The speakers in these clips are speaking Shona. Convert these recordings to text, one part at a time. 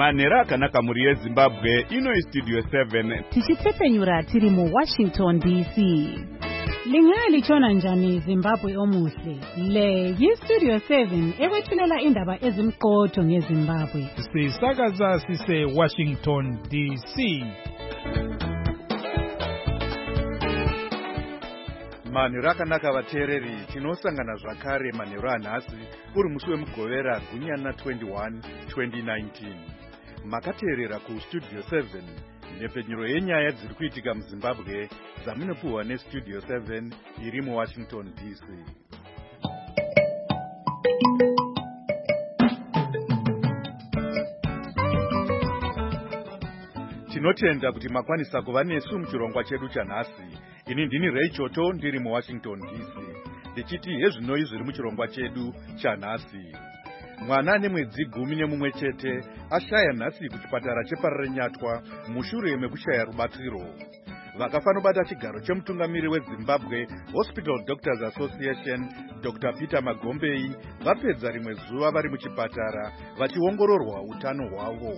Manera akanaka muri yeZimbabwe, ino iStudio 7. Tichitsepenyura tiri mu Washington DC. Lingali chona njani Zimbabwe omuhle. Le yiStudio 7 ewethulela indaba ezimqotho ngeZimbabwe. Sisakaza sise Washington DC. Manheru akanaka vateereri, tinosangana zvakare manheru anhasi uri musi wemugovera gunyana 21 2019. Makateerera kuStudio 7 nhepfenyuro yenyaya dziri kuitika muZimbabwe dzamunopuhwa neStudio 7 iri muWashington DC. Tinotenda kuti makwanisa kuva nesu muchirongwa chedu chanhasi. Ini ndini Ray Choto ndiri muWashington DC. Ndichiti hezvinoi zviri muchirongwa chedu chanhasi. Mwana nemwedzi 11 chete ashaya nhasi kuchipatara chePararenyatwa mushure mekushaya rubatsiro. Vakafanobata chigaro chemutungamiri weZimbabwe Hospital Doctors Association Dr. Peter Magombei vapedza rimwe zuva vari muchipatara vachiongororwa utano hwavo.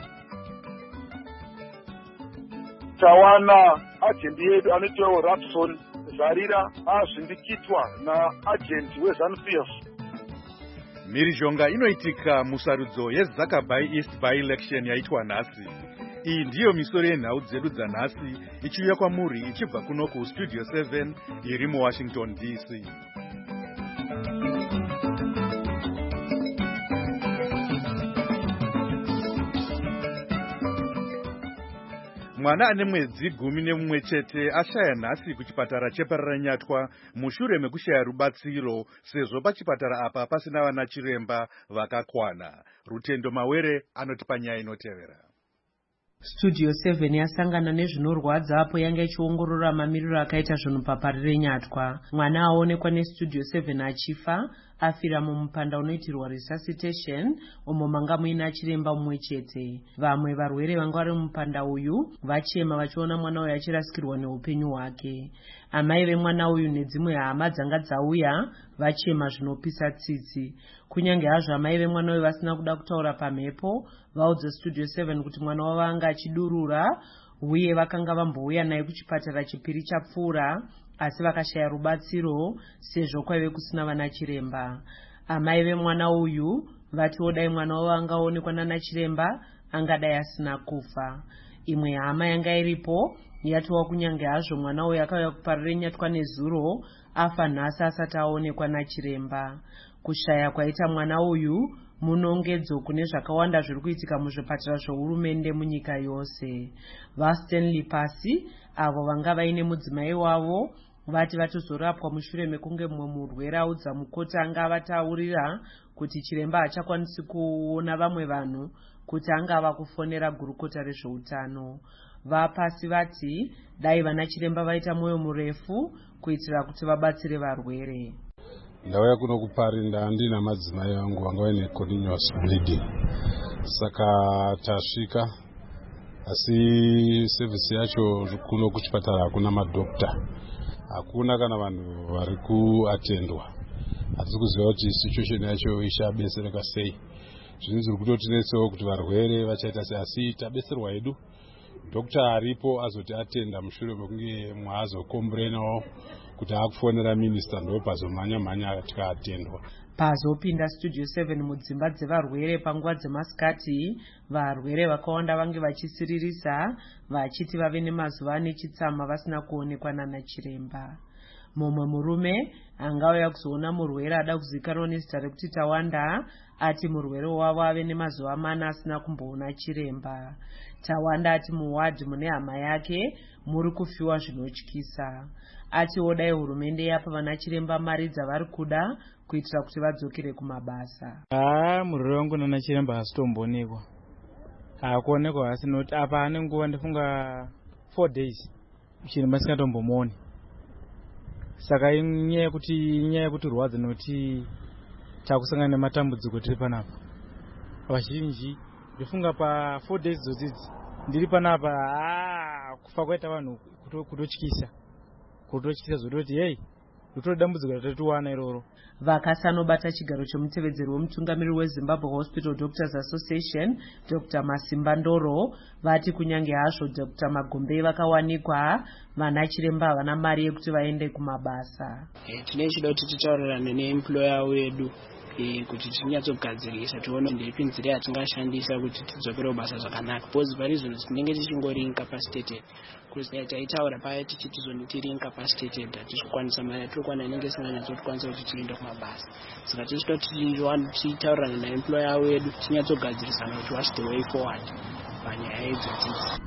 Tawana agent yedu anoitwa Rapson Zarira azvindikitwa naagent weZANU-PF. Mhirizhonga inoitika musarudzo yeZakabai East by-election yaitwa nhasi. Iyi ndiyo misoro yenhau dzedu dzanhasi ichiuya kwamuri ichibva kuno kuStudio 7 iri muWashington DC. Mwana ane mwedzi 11 chete ashaya nhasi kuchipatara chePararenyatwa mushure mekushaya rubatsiro sezvo pachipatara apa pasina vana chiremba vakakwana. Rutendo Mawere anotipa nyaya inotevera. Studio 7 yasangana nezvinorwadza apo yanga ichiongorora mamiriro akaita zvinhu paPararenyatwa. Mwana aonekwa neStudio 7 achifa, afira mumupanda unoitirwa resuscitation umo manga muina chiremba mumwe chete. Vamwe varwere vanga vari mumupanda uyu vachema vachiona mwana uyu achirasikirwa neupenyu hwake. Amai vemwana uyu nedzimwe hama dzanga dzauya vachema zvinopisa tsitsi. Kunyange hazvo amai vemwana uyu vasina kuda kutaura pamhepo, vaudza Studio 7 kuti mwana wavo anga achidurura uye vakanga vambouya naye kuchipatara chipiri chapfuura, asi vakashaya rubatsiro sezvo kwaive kusina vana chiremba. Amai vemwana uyu vatiwo dai mwana wavo angaonekwa nana chiremba angadai asina kufa. Imwe hama yanga iripo yatova kunyange hazvo mwana uyu akauya kuPararenyatwa nezuro afa nhasi asati aonekwa nachiremba. Kushaya kwaita mwana uyu munongedzo kune zvakawanda zviri kuitika muzvipatara zvohurumende munyika yose. VaStanley Pasi avo vanga vaine mudzimai wavo vati vatozorapwa mushure mekunge mumwe murwere audza mukoti anga avataurira kuti chiremba hachakwanisi kuona vamwe vanhu kuti angava kufonera gurukota rezveutano. VaPasi vati dai vana chiremba vaita mwoyo murefu kuitira kuti vabatsire varwere. Ndauya kuno kuParinda ndina madzimai vangu vanga vaine continuous bleeding. Saka tasvika asi service yacho kuno kuchipatara hakuna madokta. Hakuna kana vanhu vari kuatendwa. Hatisi kuziva kuti situation yacho ichabesereka sei. Zvinhu zviri kutotinetsawo kuti varwere vachaita sei, asi tabeserwa hedu. Dokta aripo azoti atenda mushure mekunge mwazokomburenawo kuti akufonera minista ndopazomhanya tikaatendwa. Pazopinda Studio 7 mudzimba dzevarwere panguva dzemasikati, varwere vakawanda vange vachisiririsa vachiti vave nemazuva ane chitsama vasina kuonekwa nana chiremba. Mumwe murume angauya kuzoona murwere ada kuzivikanwa nezita rekuti Tawanda ati murwere wavo ave nemazuva 4 asina kumboona chiremba. Tawanda ati muwadhi mune hama yake muri kufiwa zvinotyisa. Atiwo dai hurumende yapa vana chiremba mari dzavari kuda kuitira kuti vadzokere kumabasa. Murwere wangu nana chiremba hasitomboonekwa. Hakuonekwa hasi noti apa ane nguva ndifunga 4 days chiremba singatombomuoni. Saka inyaya yekuti rwadza noti takusangana nematambudziko tiri panapa. Vazhinji ndifunga pa 4 days zodzidzi ndiri panapa kufa kwaita vanhu kutotyisa zvodoti hey rutori dambudziko ratatiwana iroro. Vakasanobata chigaro chomutevedzeri wemutungamiriri weZimbabwe Hospital Doctors Association Dr. Masimba Ndoro vati kunyange hazvo Dr. Magombei vakawanikwa, vana chiremba havana mari yekuti vaende kumabasa. Tine chida kuti titaurirane neemployer wedu kuti tinyatsogadzirisa tione ndepi nzira yatingashandisa kuti tidzokere kubasa zvakanaka, because parizvino tinenge tichingori incapacitated. Taitaura paya tichiti tiri incapacitated hatikwanisa mari yatirikwana inenge isinganyatsokwanisa kuti tiende kumabasa. Saka tichida kuti titaurirane naemployer wedu tinyatsogadzirisana kuti what's the way forward panyaya idzodzi.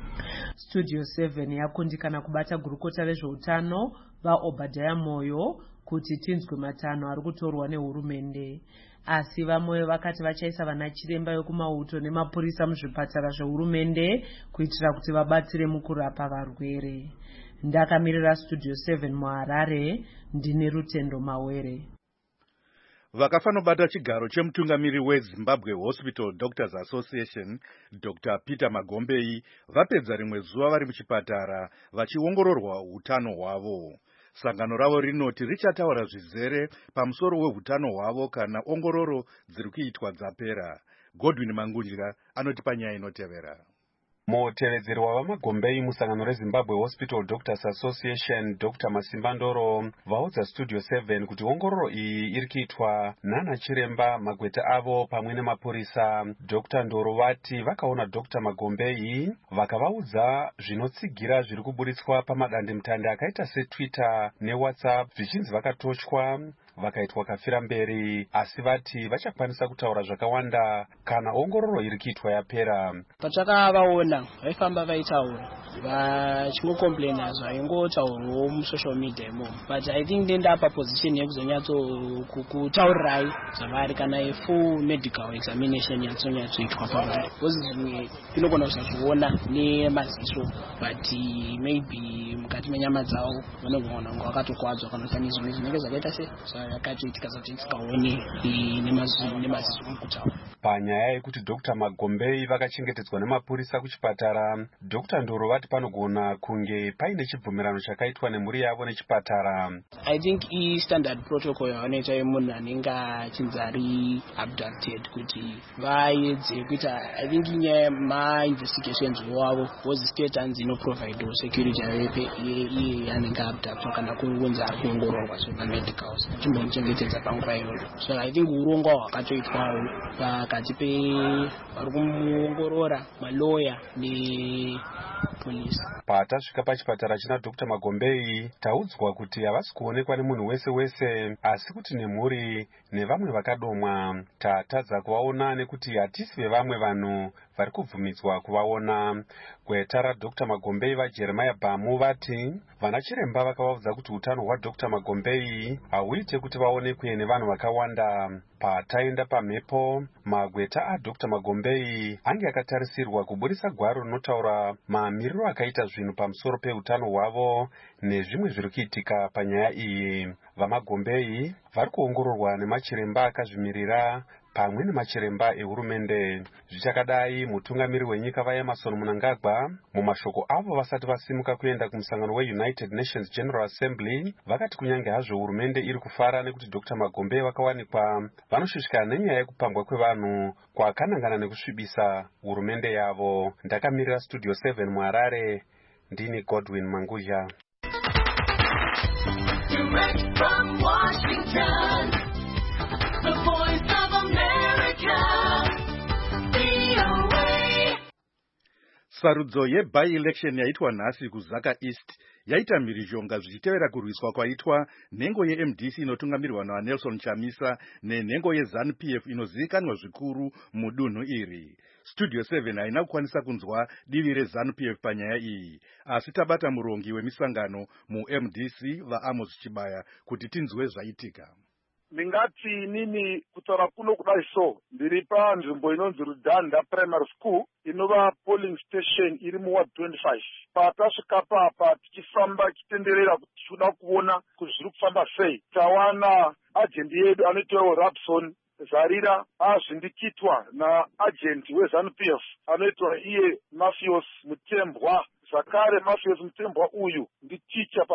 Studio 7 yakundikana kubata gurukota rezveutano vaObadiah Moyo kuti tinzwe matano ari kutorwa nehurumende, asi vamwe vakati vachaisa vana chiremba yokumauto nemapurisa muzvipatara zvehurumende kuitira kuti vabatsire mukurapa varwere. Ndakamirira Studio 7 muHarare, ndine Rutendo Mawere. Vakafanobata chigaro chemutungamiriri weZimbabwe Hospital Doctors Association Dr. Peter Magombei vapedza rimwe zuva vari muchipatara vachiongororwa utano hwavo. Sangano ravo rinoti richataura zvizere pamusoro wehutano hwavo kana ongororo dziri kuitwa dzapera. Godwin Mangudya anoti panyaya inotevera. Mutevedzeri wavaMagombei musangano reZimbabwe Hospital Doctors Association Dr. Masimba Ndoro vaudza Studio 7 kuti ongororo iyi iri kuitwa nana chiremba, magweta avo pamwe nemapurisa. Dr. Ndoro vati vakaona Dr. Magombei vakavaudza zvinotsigira zviri kuburitswa pamadandemutande akaita seTwitter neWhatsApp zvichinzi vakatochwa vakaitwa kafira mberi, asi vati vachakwanisa kutaura zvakawanda kana ongororo iri kuitwa yapera. Patakavaona vaifamba vaitaura vachingocomplaina zvaingotaurwawo musocial media imo, but I think ndendapa position yekuzonyatsotaurirai zvavari kana full medical examination yatsonyatsoitwa pavari, because zvimwe tinogona kusazviona nemaziso but maybe mukati menyama dzavo vanogona kunge vakatokwadzwa kana kuti zvimwe zvinenge zvakaita yakatoitika zati tisikaoni nemaziso mukutaura. Panyaya yekuti Dr. Magombei vakachengetedzwa nemapurisa kuchipatara, Dr. Ndoro vati panogona kunge paine chibvumirano chakaitwa nemhuri yavo nechipatara. I think standard protocol yavanoita yemunhu anenge achinzi ari abducted kuti vaedze kuita, I think inyaya ma-investigations wavo was state hanzi inoprovide security iye anenge abducted kana kunzi ari kuongororwa zvemamedicals chimbomchengetedza panguva iyoyo. So I think urongwa hwakatoitwawo pakati vari kumuongorora maloya nepolisi. Patasvika pachipatara china Dr. Magombei taudzwa kuti havasi kuonekwa nemunhu wese wese, asi kuti nemhuri nevamwe vakadomwa. Tatadza kuvaona nekuti hatisi vevamwe vanhu vari kubvumidzwa kuvaona. Gweta raDr. Magombei vaJeremiah Bhamu vati vana chiremba vakavaudza kuti utano hwaDr. Magombei hauite kuti vaonekwe nevanhu vakawanda. Pataenda pamhepo, magweta aDr. Magombei ange akatarisirwa kubudisa gwaro rinotaura mamiriro akaita zvinhu pamusoro peutano hwavo nezvimwe zviri kuitika panyaya iyi. VaMagombei vari kuongororwa nemachiremba akazvimirira pamwe nemachiremba ehurumende. Zvichakadai, mutungamiri wenyika vaEmmerson Mnangagwa mumashoko avo vasati vasimuka kuenda kumusangano weUnited Nations General Assembly vakati kunyange hazvo hurumende iri kufara nekuti Dr. Magombei vakawanikwa, vanoshushikana nenyaya yekupambwa kwevanhu kwakanangana nekusvibisa hurumende yavo. Ndakamirira Studio 7 muHarare, ndini Godwin Mangudya. Direct from Washington, the voice of America, VOA. Sarudzo yeby-election yaitwa nhasi kuZaka East yaita mhirizhonga zvichitevera kurwiswa kwaitwa nhengo yeMDC inotungamirwa naNelson Chamisa nenhengo yeZANU-PF inozivikanwa zvikuru mudunhu iri. Studio 7 haina kukwanisa kunzwa divi reZANU-PF panyaya iyi, asi tabata murongi wemisangano muMDC vaAmos Chibaya kuti tinzwe zvaitika. Ndingati nini kutaura kuno kudai so, ndiri panzvimbo inonzi Rudanda Primary School inova polling station iri muward 25. Patasvika papa tichifamba chitenderera kuti tichida kuona kuti zviri kufamba sei, tawana ajendi yedu anoitwa Rapson Zarira azvindikitwa naagenti weZANU-PF anoitwa iye Mafios Mutembwa. Zakare Mafios Mutembwa uyu ndi ticha pachikoro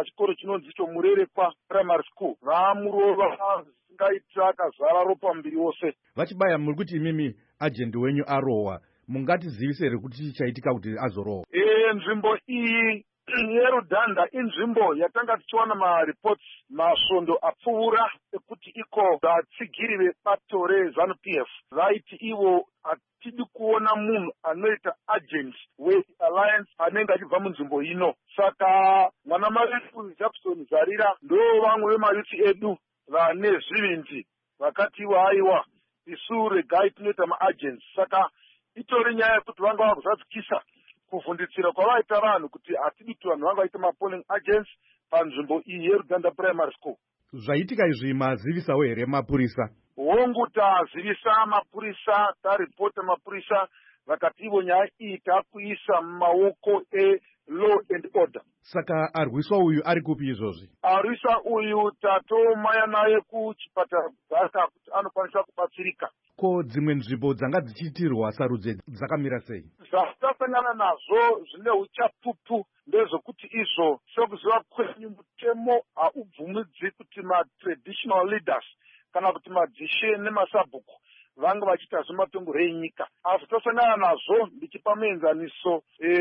chinonzi icho Murerekwa primary school. Vamurova zvisingaitira akazara ropa muviri wose. Vachibaya muri kuti imimi ajendi wenyu arohwa, mungatizivise here kuti chaitika kuti azorohwa? Nzvimbo iyi yerudhanda inzvimbo yatanga tichiwana mareports masvondo apfuura ekuti iko vatsigiri vebato reZANU PF vaiti ivo hatidi kuona munhu anoita agent wealliance anenge achibva munzvimbo ino. Saka mwana marefu Jackson Zarira ndo vamwe vemayuti edu vane zvivindi vakati ivo aiwa isu regai tinoita maagents. Saka itori nyaya yekuti vanga vakuzadzikisa kuvhunditsira kwavaita vanhu kuti hatidi kuti vanhu vanga vaita mapolling agents panzvimbo iyi yerudhanda primary school. Zvaitika izvi mazivisawo here mapurisa? Hongu tazivisa mapurisa, taripota mapurisa, vakati ivo nyaya iyi takuisa mumaoko e-law and order. Saka arwiswa uyu ari kupi izvozvi? Arwiswa uyu tatomaya naye kuchipatara Gasa kuti anokwanisa kubatsirika. Ko dzimwe nzvimbo dzanga dzichiitirwa sarudzo dzakamira sei? Zvatasangana nazvo zvine uchapupu ndezvokuti izvo sekuziva kwenyu mutemo haubvumidzi kuti ma-traditional leaders kana kuti madzishe nemasabhuku vanga vachiita zvematongo enyika. Asi tasangana nazvo ndichipa muenzaniso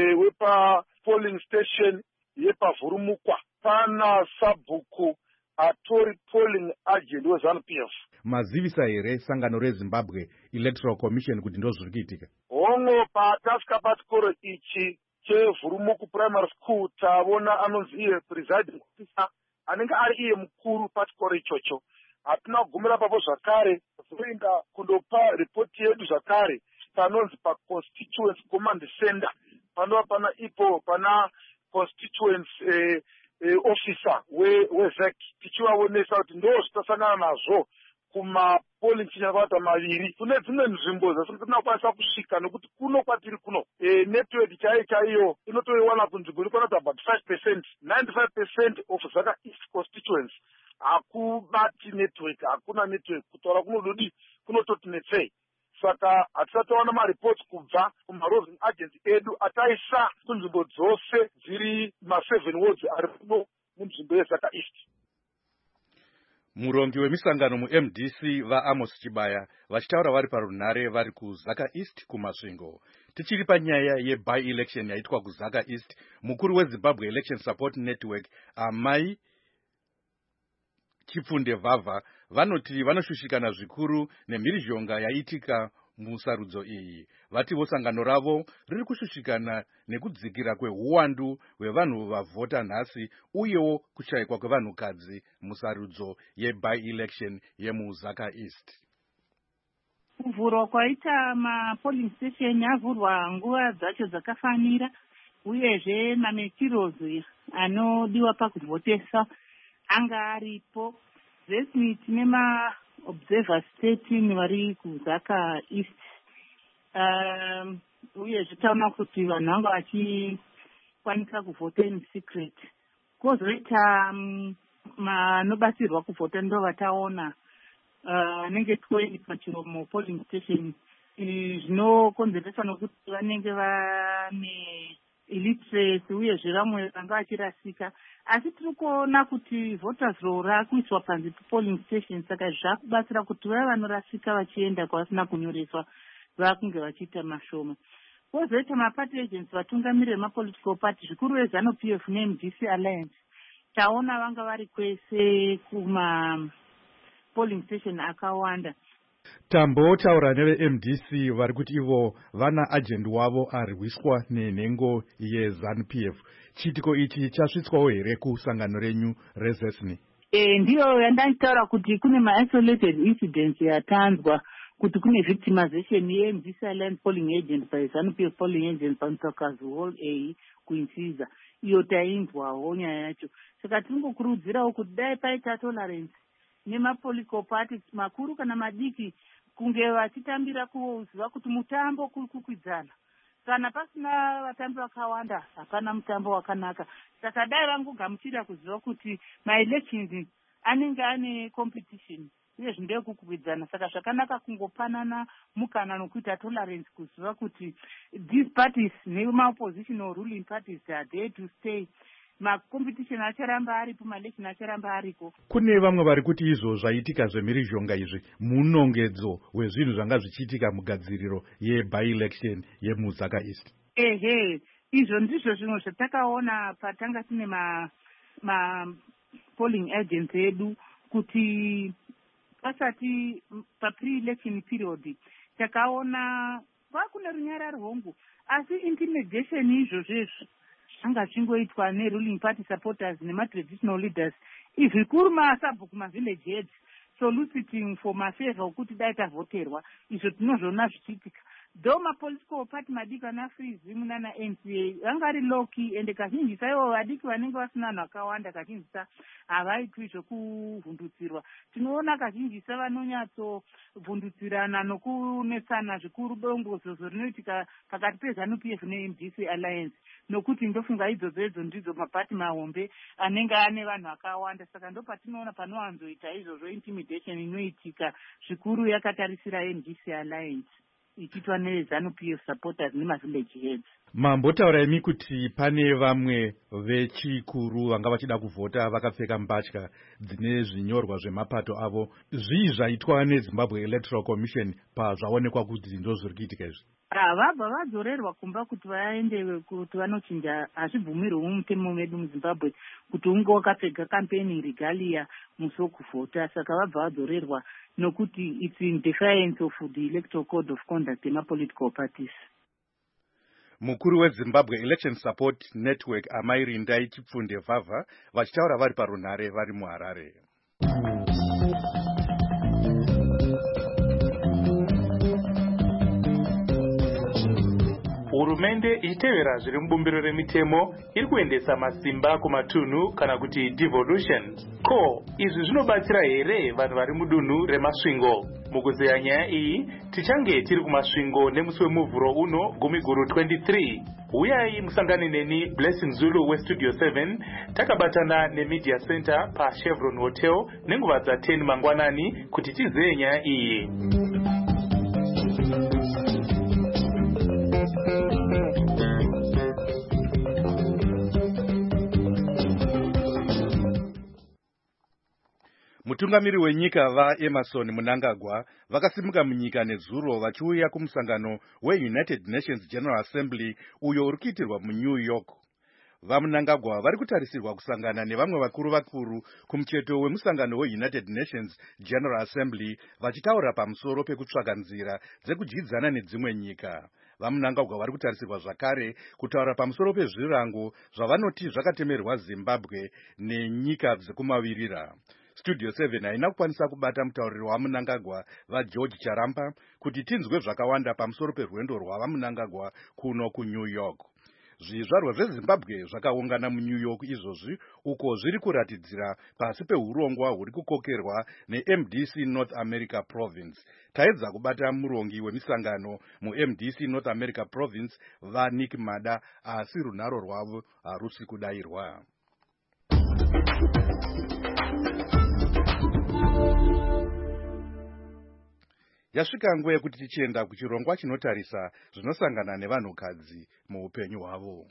wepa-polling station yepavhurumukwa. Pana sabhuku atori polling agent weZANU PF. Mazivisa here sangano reZimbabwe Electoral Commission kuti ndozviri kuitika? Hongo patasvika pachikoro ichi chevhurumuku primary school tavona anonzi iye presiding officer anenge ari iye mukuru pachikoro ichocho. Hatina kugumira papo zvakare zoenda kundopa ripoti yedu zvakare panonzi paconstituency command center panova pana ipo pana constituency officer weZEC tichivaonesa kuti ndo zvitasangana nazvo kumapolling chinyakavata maviri. Kune dzimwe nzvimbo dzatinokwanisa kusvika nekuti kuno kwatiri kuno network chaiyo inotoiwana kunzvimbo irikwana about 5%, 95% of Zaka East constituency hakubati network, hakuna network. Kutaura kunododi kunototi netsei. Saka hatisatowana mareports kubva kumaroving agents edu ataisa kunzvimbo dzose dziri ma7 wards ari kuno munzvimbo yeZaka East. Murongi wemisangano muMDC vaAmos Chibaya vachitaura vari parunhare vari kuZaka East kumasvingo. Tichiri panyaya yeby-election yaitwa kuZaka East, mukuru weZimbabwe Election Support Network Amai Chipfunde Vavha vanoti vanoshushikana zvikuru nemhirizhonga yaitika musarudzo iyi. Vativo sangano ravo riri kushushikana nekudzikira kwehuwandu hwevanhu vavhota nhasi uyewo kushayikwa kwevanhukadzi musarudzo yeby-election yemuZaka East. Kuvhurwa kwaita mapolling station avhurwa nguva dzacho dzakafanira uyezve mamaterials anodiwa pakuvhotesa anga aripo. Zvesini tine ma-observer stating vari kuZaka East. Uyezve taona kuti vanhu vanga vachikwanisa kuvhota in secret. Kozoita manobatsirwa kuvhota ndo vataona vanenge 20 pachiromo polling station. Zvinokonzeresa nokuti vanenge vane illiteracy uyezve vamwe vanga vachirasika. Asi tiri kuona kuti voters roll rakuiswa panze polling station, saka zvakubatsira kuti vaya vanorasika vachienda kwavasina kunyoreswa vakunge vachiita mashoma. Kozoita maparty agents vatungamiriri vemapolitical party zvikuru veZANU PF neMDC Alliance taona vanga vari kwese kuma polling station akawanda. Tambotaura neveMDC vari kuti ivo vana agent wavo arwiswa nenhengo yeZANU PF. Chitiko ichi chasvitswawo here kusangano renyu reZESNI? Ndiyo yandachitaura kuti kune ma-isolated incidents yatanzwa kuti kune victimization yeMDC Alliance polling agent paZANU PF polling agent paMtsvakazi Hall A kuinsiza. Iyo tainzwawo nyaya yacho. Saka tinongokurudzirawo kuti dai paita tolerance nemapolitical parties makuru kana madiki kunge vachitambira kuziva kuti mutambo kuri kukwidzana. Kana pasina vatambi vakawanda hapana mutambo wakanaka. Saka dai vangogamuchira kuziva kuti ma-elections anenge ane competition uye zvindekukwidzana. Saka zvakanaka kungopanana mukana nokuita tolerance kuziva kuti these parties nema-opposition or ruling parties are there to stay. makompetition acharamba aripo, malekshoni acharamba ariko. Kune vamwe vari kuti izvo zvaitika zvemhirizhonga izvi munongedzo wezvinhu zvanga zvichiitika mugadziriro yebi-election yeMuzaka East. Ehe, izvo ndizvo zvimwe zvatakaona patanga tine polling agents edu, kuti pasati pre-election period takaona vakune runyara rwongo, asi intimidation izvozvezvo zvanga zvingoitwa neruling party supporters nematraditional leaders, izvikuru masabhuku mavillage heads soliciting for mafavor okuti dai tavhoterwa. Izvo tinozvoona zvichiitika, though mapolitical party madiki ana Freezimu nana NCA vanga ari loki, ende kazhinjisa ivo vadiki vanenge vasina vanhu vakawanda, kazhinjisa havaitwi zvokuvhundutsirwa. Tinoona kazhinjisa vanonyatsovhundutsirana nokunetsana zvikuru bongozozo rinoitika pakati peZANU-PF neMDC Alliance, nokuti ndofunga idzodzo ndidzo mapati mahombe anenge ane vanhu vakawanda. Saka ndo patinoona panowanzoita izvozvo intimidation inoitika zvikuru yakatarisira MDC Alliance ichiitwa neZANU-PF supporters nemavillage heads. Mambotauraimi kuti pane vamwe vechikuru vanga vachida kuvhota vakapfeka mbatya dzine zvinyorwa zvemapato avo. Zvii zvaitwa neZimbabwe Electoral Commission pazvaonekwa kuti ndozviri kuitika izvi? Vabva vadzorerwa kumba kuti vaende kuti vanochinja. Hazvibvumirwi mumutemo medu muZimbabwe kuti unge wakapfeka campaign regalia musi wokuvhota. Saka vabva vadzorerwa nokuti it's in defiance of the electoral code of conduct yemapolitical parties. Mukuru weZimbabwe Election Support Network Amai Rindai Chipfunde Vavha vachitaura vari parunhare vari muHarare. Hurumende ichitevera zviri mubumbiro remitemo iri kuendesa masimba kumatunhu kana kuti devolution. Ko, izvi zvinobatsira here vanhu vari mudunhu remasvingo? Mukuzeya nyaya iyi, tichange tiri kumasvingo nemusi wemuvhuro uno Gumiguru 23. Uyai musangane neni Blessing Zulu weStudio 7 takabatana neMedia Center paChevron Hotel nenguva dza10 mangwanani kuti tizeye nyaya iyi. Mutungamiri wenyika vaEmerson Mnangagwa vakasimuka munyika nezuro vachiuya kumusangano weUnited Nations General Assembly uyo uri kuitirwa muNew York. VaMnangagwa vari kutarisirwa kusangana nevamwe vakuru kumucheto wemusangano weUnited Nations General Assembly vachitaura pamusoro pekutsvaka nzira dzekudyidzana nedzimwe nyika. VaMnangagwa vari kutarisirwa zvakare kutaura pamusoro pezvirango zvavanoti zvakatemerwa Zimbabwe nenyika dzekumavirira. Studio 7 haina kukwanisa kubata mutauriri waMnangagwa vaGeorge Charamba kuti tinzwe zvakawanda pamusoro perwendo rwavaMnangagwa kuno kuNew York. Zvizvarwa zveZimbabwe zvakaungana muNew York izvozvi uko zviri kuratidzira pasi peurongwa huri kukokerwa neMDC North America Province. Taedza kubata murongi wemisangano muMDC North America Province vaNick Mada, asi runharo rwavo harusi kudayirwa. Yasvika nguva yekuti tichienda kuchirongwa chinotarisa zvinosangana nevanhukadzi muupenyu hwavo.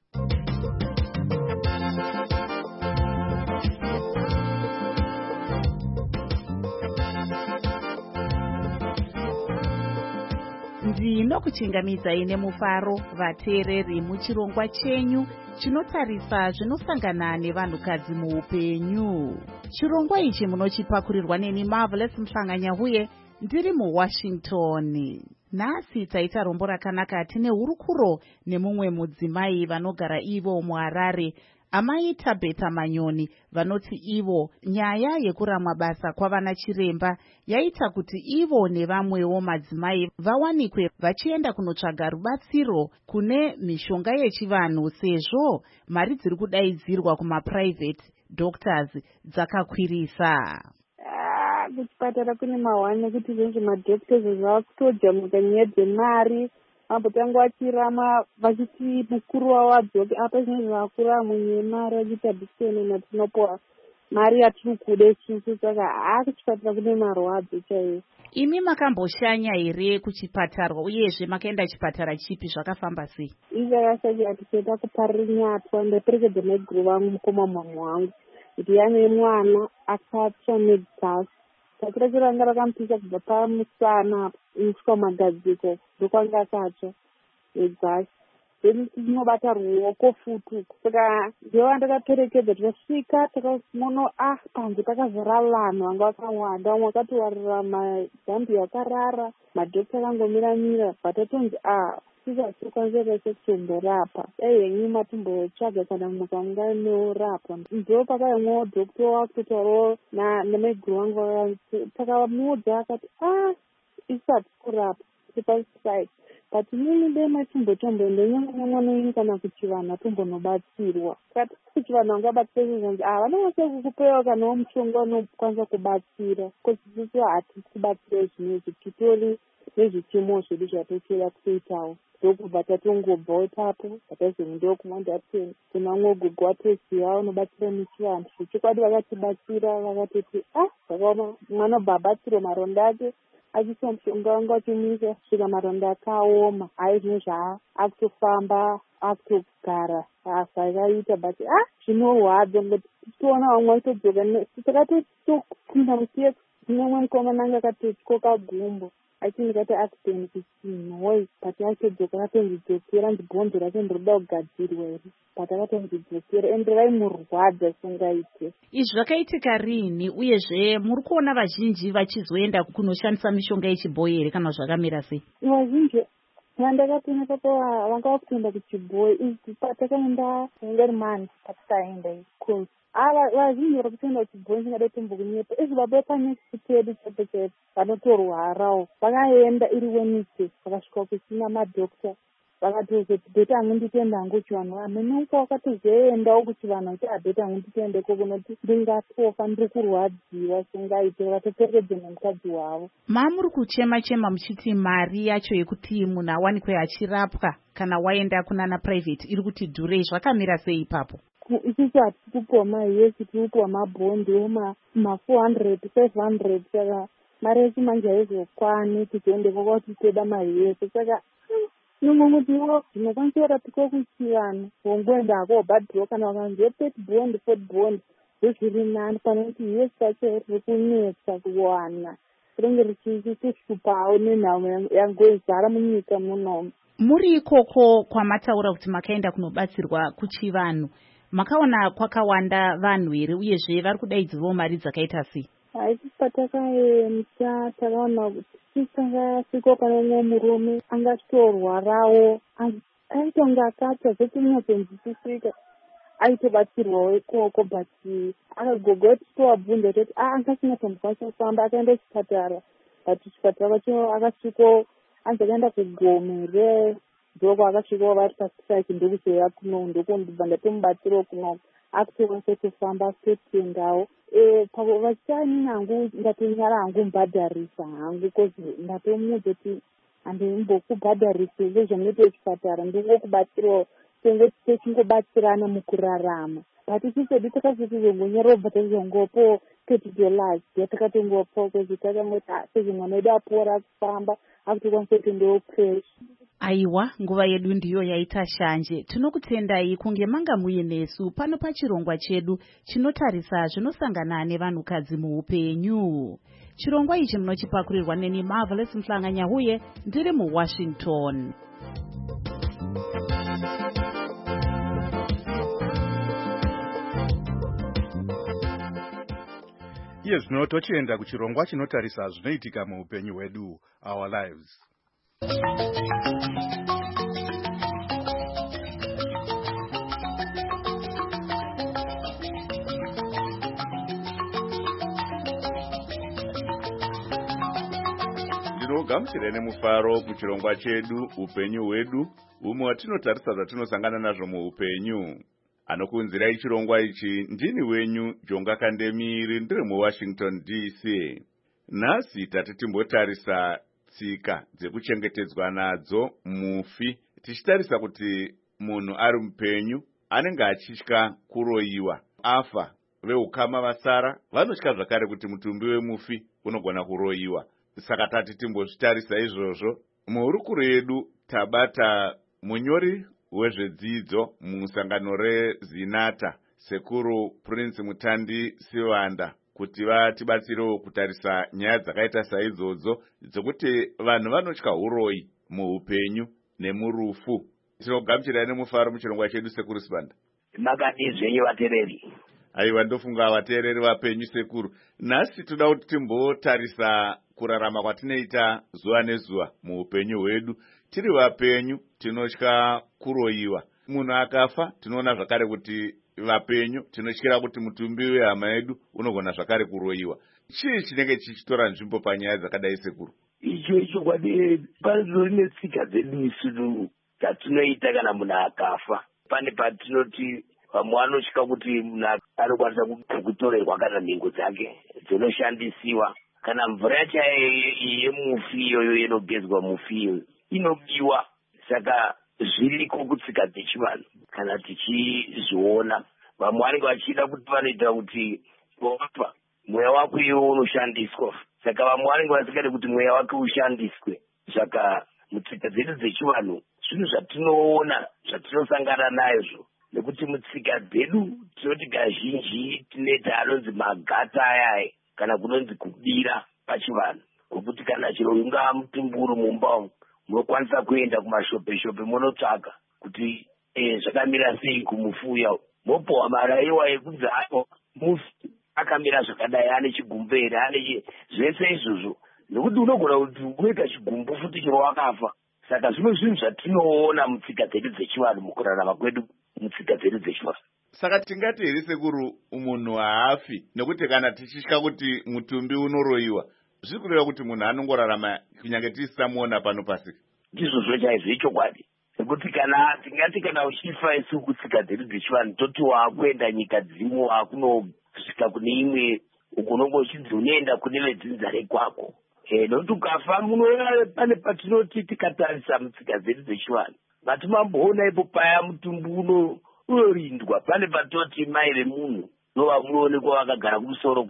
Ndinokuchingamidzai nemufaro vateereri muchirongwa chenyu chinotarisa zvinosangana nevanhukadzi muupenyu. Chirongwa ichi munochipakurirwa neni Marvelous Mhlanganya ndiri muWashington. Nhasi taita rombo rakanaka tine hurukuro nemumwe mudzimai vanogara ivo muHarare, Amai Tabetha Manyoni, vanoti ivo nyaya yekuramwa basa kwavana chiremba yaita kuti ivo nevamwewo madzimai vawanikwe vachienda kunotsvaga rubatsiro kune mishonga yechivanhu sezvo mari dziri kudaidzirwa kumaprivate doctors dzakakwirisa. Kuchipatara kune mahwani nekuti zvezvo madhokitors zvavakutojamuka nyaya dzemari. Vambotanga vachirama vachiti mukuru wavo adzoke apa zvinhu zvavakura munye mari vachita bhiseni natinopoa mari yatiri kuda isusu. Saka kuchipatara kune marwadzo chaiwo. imi makamboshanya here kuchipatara uyezve makaenda chipatara chipi zvakafamba sei? Ivakasati atichenda kuparinyatwa ndaperekedza maiguru vangu mukoma mhamwe wangu kuti yane mwana akatsva nedzasi takira ranga rakamupisa kubva pamusana kusvika magadziko ndokwanga akatsva nedzasi then tinobata ruoko futi saka ndova ndakaperekedza tikasvika takamono panze pakazara vanhu vanga vakawanda vamwe vakatiwarira mazambi akarara madhokita akangomira patatonzi tisakwanisa kutomborapa dai henyu matombotsvaga kana mukanga neorapa ndo pakaimwewo dhokita wakutotaurawo namaiguru vangu takamuudza akati isati kurapa tipasite but munide matombotomboende nyanganyang'anoini kana kuchivana tombonobatsirwa kati kuchivana vangabatsirezanzi vanonase kukupewa kanawo mushonga unokwanisa kubatsira kosisusu hatikubatsire zvinezvi titori nezvichemo zvedu zvatochera kutoitawo ndokubva tatongobvawo ipapo hatazondokumwa ndateni kuna umwe gogo watoziva unobatsira muchivanhu zvechokwadi vakatibatsira vakatoti zvakaoma mwana obva abatsirwa maronda ake achiisa mushonga wanga achimuisa svika maronda akaoma zvino akutofamba akutogara zvakaita but zvinorwadza ngoti tichiona vamwe vaitodzoka takatopinda musiyeko mumwe mukomana anga akatotyoka gumbo achindikati accident kusinhoi but achidzoka akatonzidzokera ndibhonzo rake ndiroda kugadzirwa here but akatonzidzokera ende raimurwadza sungaite. Izvi zvakaitika rini uyezve muri kuona vazhinji vachizoenda kunoshandisa mishonga yechibhoyi here kana zvakamira sei? Vazhinji vandakapinda papo vanga vakutoenda kuchibhoyi izvi patakaenda ngerimani patikaenda ikuru vazhinji vari kutoenda kuchibhoyi chingada tombokunyepa izvi vapo panext pedu chapo chaipo vanotorwarawo vakaenda iri Wednesday vakasvika kusina madhokita vakatozoti bheta hangu nditoenda hangu kuchivanhu ameneuka wakatozoendawo kuchivanhu kuti bheta hangu nditoende koko noti ndingatofa ndiri kurwadziwa sungaite vakatoperekedze nemukadzi wavo. Muri kuchema muchiti mari yacho yekuti munhu awanikwe achirapwa kana waenda kunana private iri kuti dhurei, zvakamira sei ipapo? Isusu hatisi kupiwa mahesi tiri kupiwa mabhondiwo ma400 500 saka mari yacho manje haizokwani tizoende koko kuti toda mahesi saka nomumutiwo zvinokwanisa kurapika kuchivanhu wongoenda hako wabhadhiriwa kana wakanzi 30 bond 40 bond zvozviri nani pane kuti hesi tacho riri kunetsa kuwana rinenge richishupawo nenhamo yangoizara munyika munomu. Muri ikoko kwamataura kuti makaenda kunobatsirwa kuchivanhu, makaona kwakawanda vanhu here uyezve vari kudaidzirwawo mari dzakaita sei? Haisi patakaenda takaona kuti tisanga siko pane umwe murume angatorwarawo aitonga akatya zvetinyatonzisisika aitobatsirwawo ikoko but akagogo titowabvunza toti angasina tombokwanisa kufamba akaenda chipatara but chipatara vacho akasviko anzi akaenda kugomere ndoko akasvikawo vari pasitaki ndokuzoya kuno ndokundibva ndatomubatsirawo kuno akutokwanisa kufamba akutotendawo vachitani hangu ndatonyara hangu mubhadharisa hangu kozi ndatomuudza kuti handimbokubhadharisi ndezvamunoita chipatara ndingokubatsirawo senge techingobatsirana mukurarama but ichisodi takazotizongonyara kubva tazongopo $30 yatakatongopa kozi takangoti sezvi mwana wedu apora akufamba akutokwanisa kutendawo fresh. Aiwa, nguva yedu ndiyo yaita shanje. Tinokutendai kunge manga muye nesu pano pachirongwa chedu chinotarisa zvinosangana nevanhukadzi muupenyu. Chirongwa ichi munochipakurirwa neni Marvelous Mhlanganyahuye ndiri muWashington. Iye zvino tochienda kuchirongwa chinotarisa zvinoitika muupenyu hwedu, our lives. Ndinogamuchira nemufaro kuchirongwa chedu upenyu hwedu, umwe watinotarisa zvatinosangana nazvo muupenyu. Anokunzirai chirongwa ichi ndini wenyu Jonga Kandemiri ndiri muWashington DC. Nhasi tati timbotarisa tsika dzekuchengetedzwa nadzo mufi, tichitarisa kuti munhu ari mupenyu anenge achitya kuroyiwa. Afa veukama vasara vanotya zvakare kuti mutumbi wemufi unogona kuroyiwa. saka tati timbozvitarisa izvozvo. Muhurukuro yedu tabata munyori wezvedzidzo musangano rezinata sekuru Prince Mutandi Sivanda kuti vatibatsirewo kutarisa nyaya dzakaita saidzodzo dzokuti vanhu vanotya uroyi muupenyu nemurufu. Tinogamuchirai nemufaro muchirongwa chedu sekuru Sivanda. Makadi zvenyu vateereri. Aiwa, ndofunga vateereri vapenyu sekuru. Nhasi toda kuti timbotarisa kurarama kwatinoita zuva nezuva muupenyu hwedu. Tiri vapenyu tinotya kuroyiwa. Munhu akafa tinoona zvakare kuti vapenyu tinotyira kuti mutumbi wehama yedu unogona zvakare kuroyiwa. Chii chinenge chichitora nzvimbo panyaya dzakadai sekuru? Icho kwadi pazori netsika dzedu misunu dzatinoita kana munhu akafa. Pane patinoti vamwe vanotya kuti munhu anokwanisa kutorerwa kana nhengo dzake dzinoshandisiwa kana mvura yacho yemufi iyoyo inogezwa mufi iyoyo inobiwa. Saka zviriko kutsika dzechivanhu kana tichizviona. Vamwe vanenge vachida kuti vanoita kuti wafa mweya wako iwo unoshandiswa. Saka vamwe vanenge vasikade kuti mweya wake ushandiswe. Saka mutsika dzedu dzechivanhu zvinhu zvatinoona zvatinosangana nazvo, nekuti mutsika dzedu tinoti kazhinji tinoita anonzi magata ayaya kana kunonzi kubira pachivanhu, kwekuti kana chero ungaa mutumburu mumba umu munokwanisa kuenda kumashope munotsvaka kuti zvakamira sei kumufuya, mopowa maraiwa ekunzi aiwa mufi akamira zvakadai, ane chigumbu here, ane zvese izvozvo, nekuti unogona kuti unoita chigumbu futi chero wakafa. Saka zvimwe zvinhu zvatinoona mutsika dzedu dzechivanhu mukurarama kwedu mutsika dzedu dzechivanhu. Saka tingati here sekuru munhu haafi nekuti kana tichitya kuti mutumbi unoroyiwa, zviri kureva kuti munhu anongorarama kunyange tisamuona pano pasika. Ndizvozvo chaizvo ichokwadi, nekuti kana tingati kana uchifa isu kutsika dzedu dzechivanhu toti waakuenda nyika dzimwe waakunosvika kune imwe ukunonge uchidzi unoenda kune vedzinza rekwako. Nokuti ukafa munoona pane patinoti tikatarisa mutsika dzedu dzechivanhu vatimamboona ipo paya mutumbu unorindwa, pane patoti mai vemunhu ndova munoonekwa vakagara kumusoro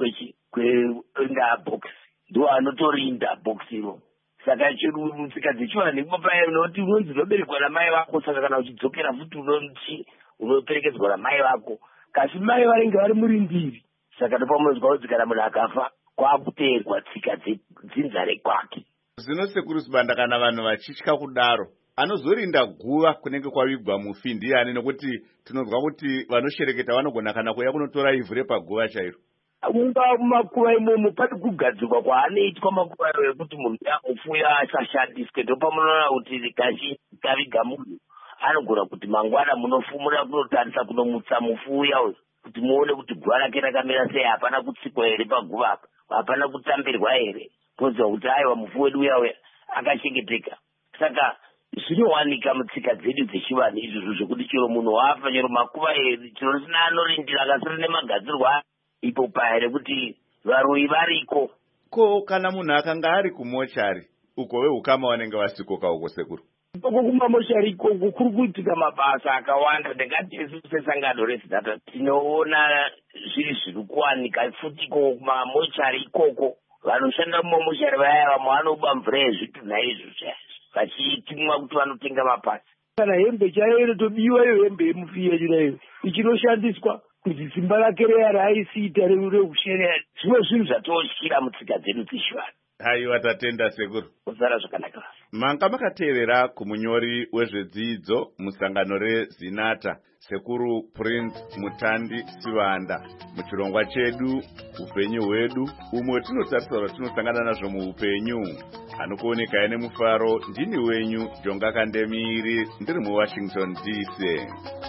kwendaa bhokisi, ndo anotorinda bhokisi iro. Saka chero mutsika dzechivanhu ipo paya nokuti unonzi unoberekwa namai vako, saka kana uchidzokera futi unoperekedzwa namai vako, kasi mai vanenge vari murindiri. Saka ndopamunonzwa kuti kana munhu akafa kwakuteerwa tsika dzinza rekwake. Zvino sekuru Sibanda, kana vanhu vachitya kudaro, anozorinda guva kunenge kwavigwa mufi ndiani? Nekuti tinonzwa kuti vanoshereketa vanogona kana kuya kunotora ivhu repaguva chairo. Unga mumakuva imomo pane kugadzirwa kwaanoitwa makuva ekuti munhu ufuya asashandiswe. Ndopamunoona kuti kazhinji kaviga munhu anogona kuti mangwana munofumura kunotarisa kunomutsa mufuya uyu kuti muone kuti guva rake rakamira sei, hapana kutsikwa here paguva apa, hapana kutambirwa here, poziva kuti aiwa mufu wedu uya akachengeteka. Saka zvinowanika mutsika dzedu dzechivanhu izvozvo zvokuti chero munhu wafa, chero makuva chero risina anorindira, akasiri nemagadzirwo ipo paya rekuti varoyi variko. Ko kana munhu akanga ari kumochari uko veukama vanenge vasikoka uko sekuru? Uko kumamochari ikoko kuri kuitika mabasa akawanda. Ndingati isu sesangano rezinata tinoona zviri zviri kuwanika futi iko kumamochari ikoko. Vanoshanda mumamochari vaya vamwe vanoba mvura yezvitunha izvo vachitumwa kuti vanotenga mapasi. Kana hembe chaiyo inotobiwa, iyo hembe yemufiya chinayo ichinoshandiswa kuti simba rake reya raaisiita reushere. Zvimwe zvinhu zvatotyira mutsika dzedu dzechivanhu. Haiwa, tatenda sekuru. Kuzara zvakanaka. Manga makateerera kumunyori wezvedzidzo musangano rezinata sekuru Prince Mutandi Sivanda muchirongwa chedu upenyu hwedu, umwe tinotarisa zvatinosangana nazvo muupenyu. Anokuoneka ine mufaro, ndini wenyu Jonga Kandemiri, ndiri muWashington DC.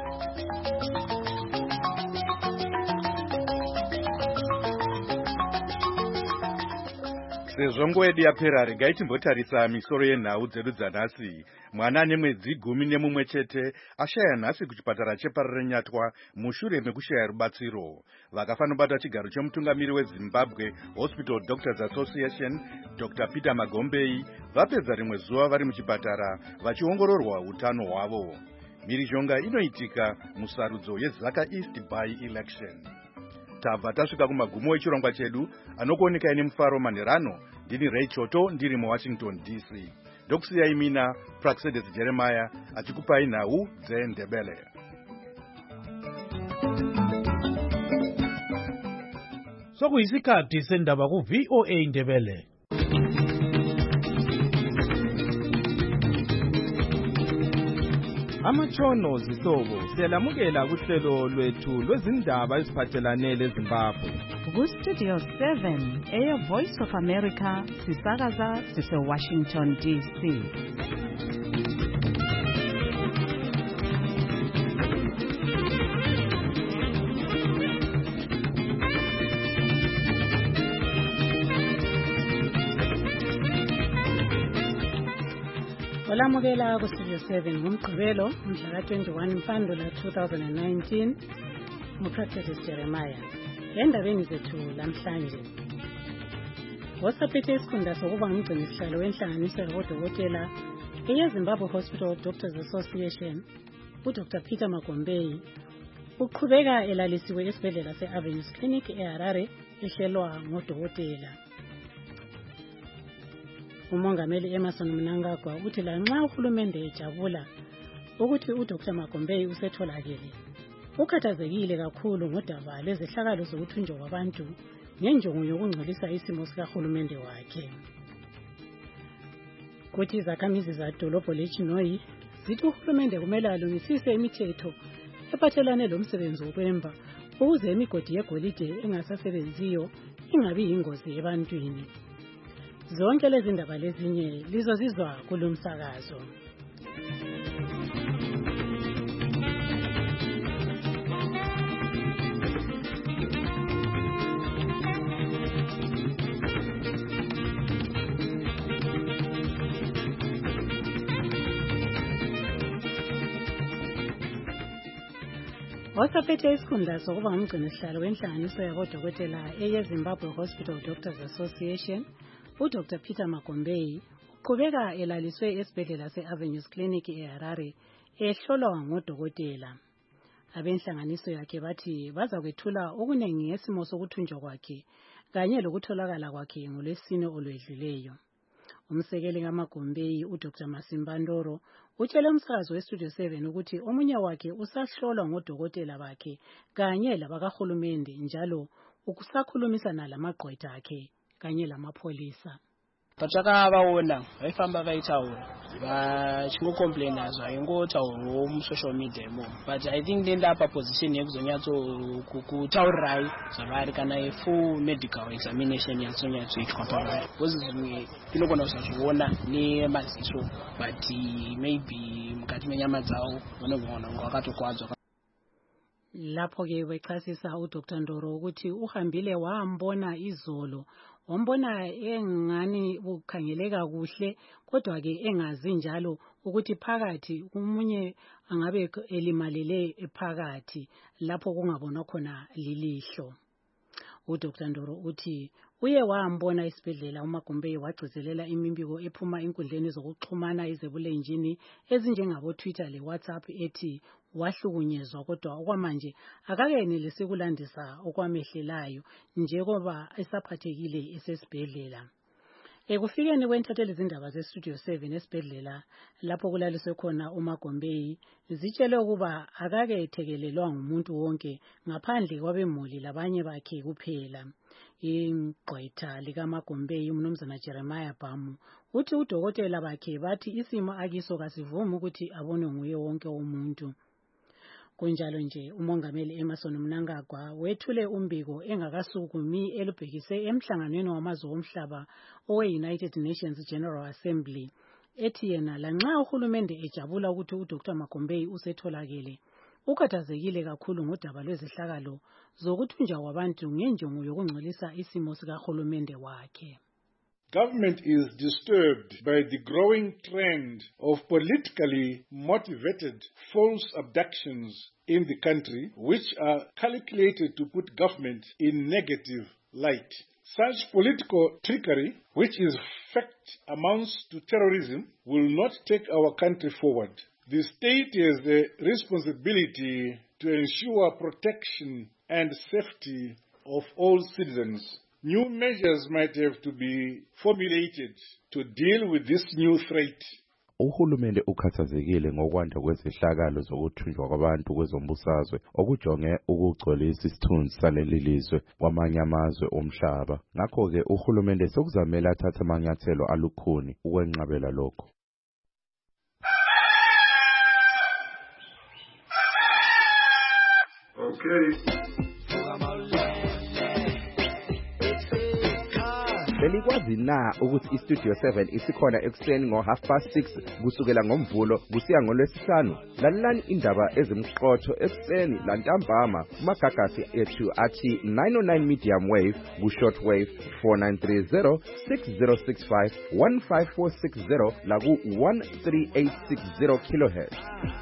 Sezvo nguva yedu yapera, regai timbotarisa misoro yenhau dzedu dzanhasi. Mwana ane mwedzi 11 chete ashaya nhasi kuchipatara cheParirenyatwa mushure mekushaya rubatsiro. Vakafa nobata chigaro chemutungamiri weZimbabwe Hospital Doctors Association, Dr. Peter Magombei, vapedza rimwe zuva vari muchipatara vachiongororwa utano hwavo. Mhirizhonga inoitika musarudzo yeZaka East by election. tabva tasvika kumagumo echirongwa chedu anokuonekai nemufaro manherano. Ndini Ray Choto ndiri muWashington DC. Ndokusiyai mina Praxedes Jeremiah achikupai nhau dzeNdebele. Sokuyisikhathi sendaba ku VOA Ndebele. Amatshono zihlobo siyalamukela kuhlelo lwethu lwezindaba eziphathelane leZimbabwe. Ku-Studio 7 eya Voice of America sisakaza sise-Washington DC. Olamukela ku-Studio 7 ngomgqibelo mhla ka-21 Mpandula 2019 muPraxedes Jeremiah. Endabeni zethu lamhlanje, wasaphethe isikhundla sokuba ngumgcinisihlalo wenhlanganiso yabodokotela eyeZimbabwe Hospital Doctors Association, uDr Peter Magombei uqhubeka elalisiwe esibhedlela se-Avenues Clinic eHarare ehlelwa ngodokotela. Umongameli Emmerson Mnangagwa uthi lanxa uhulumende ejabula ukuthi uDr Magombei usetholakele, ukhathazekile kakhulu ngodaba lwezehlakalo zokuthunjwa kwabantu ngenjongo yokungcolisa isimo sikahulumende wakhe. Kuthi izakhamizi zadolobho leChinoyi zithi uhulumende kumele alungisise imithetho ephathelane lomsebenzi wokwemba ukuze imigodi yegolide engasasebenziyo ingabi yingozi ebantwini. Zonke lezi ndaba lezinye lizozizwa kulomsakazo. Wasaphethe isikhundla sokuba ngumgcinisihlalo wenhlanganiso yabodokotela eyeZimbabwe Hospital Doctors Association, uDr Peter Magombei uqhubeka elaliswe esibhedlela se-Avenues Clinic eHarare ehlolwa ngodokotela. Abenhlanganiso yakhe bathi bazakwethula okuningi ngesimo sokuthunjwa kwakhe kanye lokutholakala kwakhe ngoLwesine olwedluleyo. Umsekeli kaMagombei uDr Masimba Ndoro utshele umsakazo weStudio 7 ukuthi omunye wakhe usahlolwa ngodokotela bakhe kanye labakahulumende njalo ukusakhulumisana lamagqwetha akhe kanye lamapholisa. Patakabaona vaifamba vaitaura vachingocomplaina zvaingotaurwawo musocial media imo, but I think ndendapa position yekuzonyatsokutaurirai zvavari kana full medical examination yatsonyatsoitwa pavari, because zvimwe tinogona kusazviona nemaziso but maybe mukati menyama dzavo vanogona kunge vakatokwadzwa. Lapho-ke wechasisa uDr Ndoro ukuthi uhambile wambona izolo, wambona engani ukhangeleka kuhle kodwa-ke engazi njalo ukuthi phakathi umunye angabe elimalele phakathi lapho kungabonwa khona lilihlo. uDr Ndoro uthi uye wambona esibhedlela uMagombei wagcizelela imimbiko ephuma enkundleni zokuxhumana ezebulenjini ezinjengabo Twitter le WhatsApp ethi wahlukunyezwa kodwa okwamanje akakenelisi kulandisa okwamehlelayo njengoba esaphathekile esesibhedlela. Ekufikeni kwentathelwa izindaba zeStudio 7 esibhedlela lapho kulaliswe khona uMagombei zitshele ukuba akakethekelelwa ngumuntu wonke ngaphandle kwabemuli labanye bakhe kuphela. Igqwetha likaMagombei uMnumzana Jeremiah Bhamu uthi udokotela bakhe bathi isimo akiso kasivumi ukuthi abone nguye wonke umuntu. Kunjalo nje umongameli Emmerson Mnangagwa wethule umbiko engakasukumi elubhekise emhlanganweni wamazwe omhlaba owe-United Nations General Assembly ethi yena lanxa uhulumende ejabula ukuthi uDr Magombei usetholakele, ukhathazekile kakhulu ngodaba lwezehlakalo zokuthunjwa kwabantu ngenjongo yokungcolisa isimo sikahulumende wakhe. Government is disturbed by the growing trend of politically motivated false abductions in the country, which are calculated to put government in negative light. Such political trickery, which in fact amounts to terrorism, will not take our country forward. The state has the responsibility to ensure protection and safety of all citizens. New measures might have to be formulated to deal with this new threat. Uhulumende ukhathazekile ngokwanda kwezehlakalo zokuthunjwa kwabantu kwezombusazwe okujonge ukugcwalisa isithunzi saleli lizwe kwamanye amazwe omhlaba. Ngakho-ke uhulumende sokuzamela athathe amanyathelo alukhuni ukwenqabela lokho. Okay. Belikwazi na ukuthi iStudio 7 isikhona ekuseni ngo6:30 kusukela ngomvulo kusiya ngolwesihlanu? Lalelani indaba ezimqotho ekuseni lantambama kumagagasi ethu athi 909 medium wave ku-shortwave 4930 6065 15460 laku 13860 kilohertz.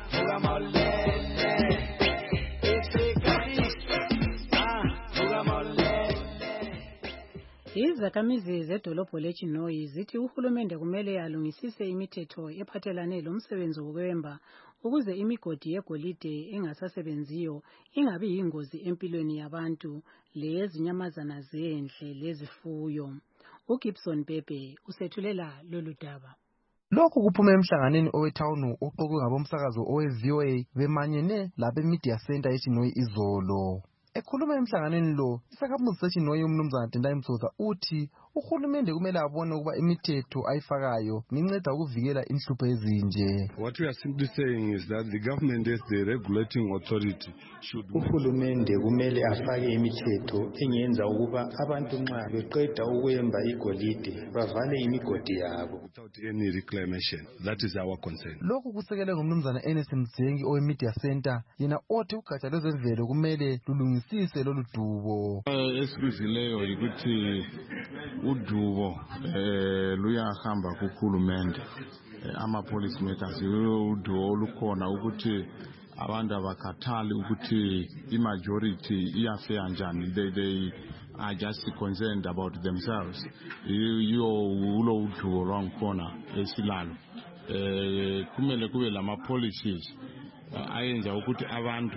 Izakhamizi zedolobho leChinoyi zithi uhulumende kumele alungisise imithetho ephathelane lomsebenzi wokwemba ukuze imigodi yegolide engasasebenziyo ingabi yingozi empilweni yabantu lezinyamazana zendle lezifuyo. uGibson Bebe usethulela lolu daba. Lokhu kuphume emhlanganweni owethawunu oqoqwe ngabomsakazo owe-VOA bemanyene labe-Media Center eChinoyi izolo. Ekhuluma emhlanganweni lo, isakhamuzi seChinoyi umnumzana Tendai Msotha uthi uhulumende kumele abone ukuba imithetho ayifakayo nginceda ukuvikela inhlupho ezinje. What we are simply saying is that the government as the regulating authority should uhulumende kumele afake imithetho engenza ukuba abantu nxa beqeda ukwemba igolide bavale imigodi yabo without any reclamation. That is our concern. Lokhu kusekelwe ngumnumzana Ernest Mdzengi owe-Media Center yena othi ugatsha lwezemvelo kumele lulungisise lolu dubo. Esikuzileyo ukuthi udubo luyahamba kuhulumende ama-policy makers udubo olukhona ukuthi abantu abakhathali ukuthi i-majority iyafeya njani. They are just concerned about themselves. Ulo udubo lwangikhona esilalo kumele kube lama-policies ayenza ukuthi abantu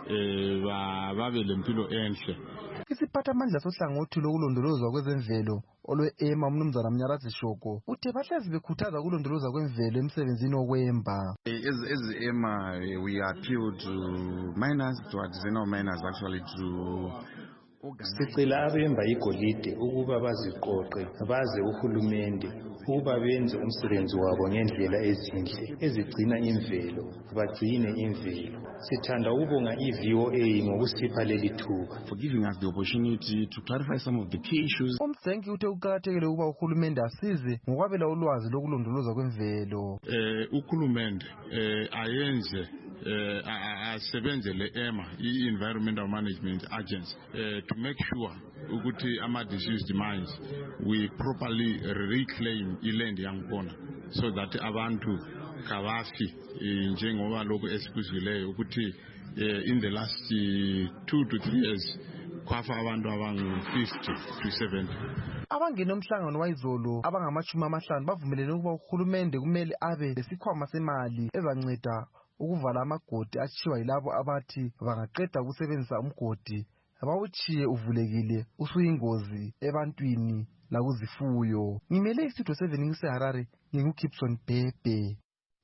babe lempilo enhle. Isiphathamandla sohlangothi lokulondolozwa kwezemvelo olwe-EMA umnumzana Mnyaradzi Shoko uthe bahlezi bekhuthaza ukulondolozwa kwemvelo emsebenzini wokwemba. As EMA, we appeal to miners, to artisanal miners actually to sicela abemba igolide ukuba baziqoqe baze uhulumende ukuba benze umsebenzi wabo ngendlela ezinhle ezigcina imvelo bagcine imvelo. Sithanda ukubonga iVOA ngokusipha leli thuba for giving us the opportunity to clarify some of the key issues. Umdzengi uthe kuqakathekile ukuba uhulumende asize ngokwabela ulwazi lokulondolozwa kwemvelo. Uhulumende ayenze asebenze le-EMA i-Environmental Management Agency to make sure ukuthi ama-disused mines we properly reclaim iland yangikhona so that abantu kabafi njengoba lokhu esikuzwileyo ukuthi in the last 2 to 3 years kwafa abantu abangu-50 to 70. Abangena umhlangano wayizolo abangama-50 bavumelene ukuba uhulumende kumele abe lesikhwama semali ezanceda ukuvala amagodi achiwa yilabo abathi bangaqeda ukusebenzisa umgodi abawuchiye uvulekile usuyingozi ebantwini lakuzifuyo. Ngimele iStudio 7 ngiseHarare nginguGibson Bebe.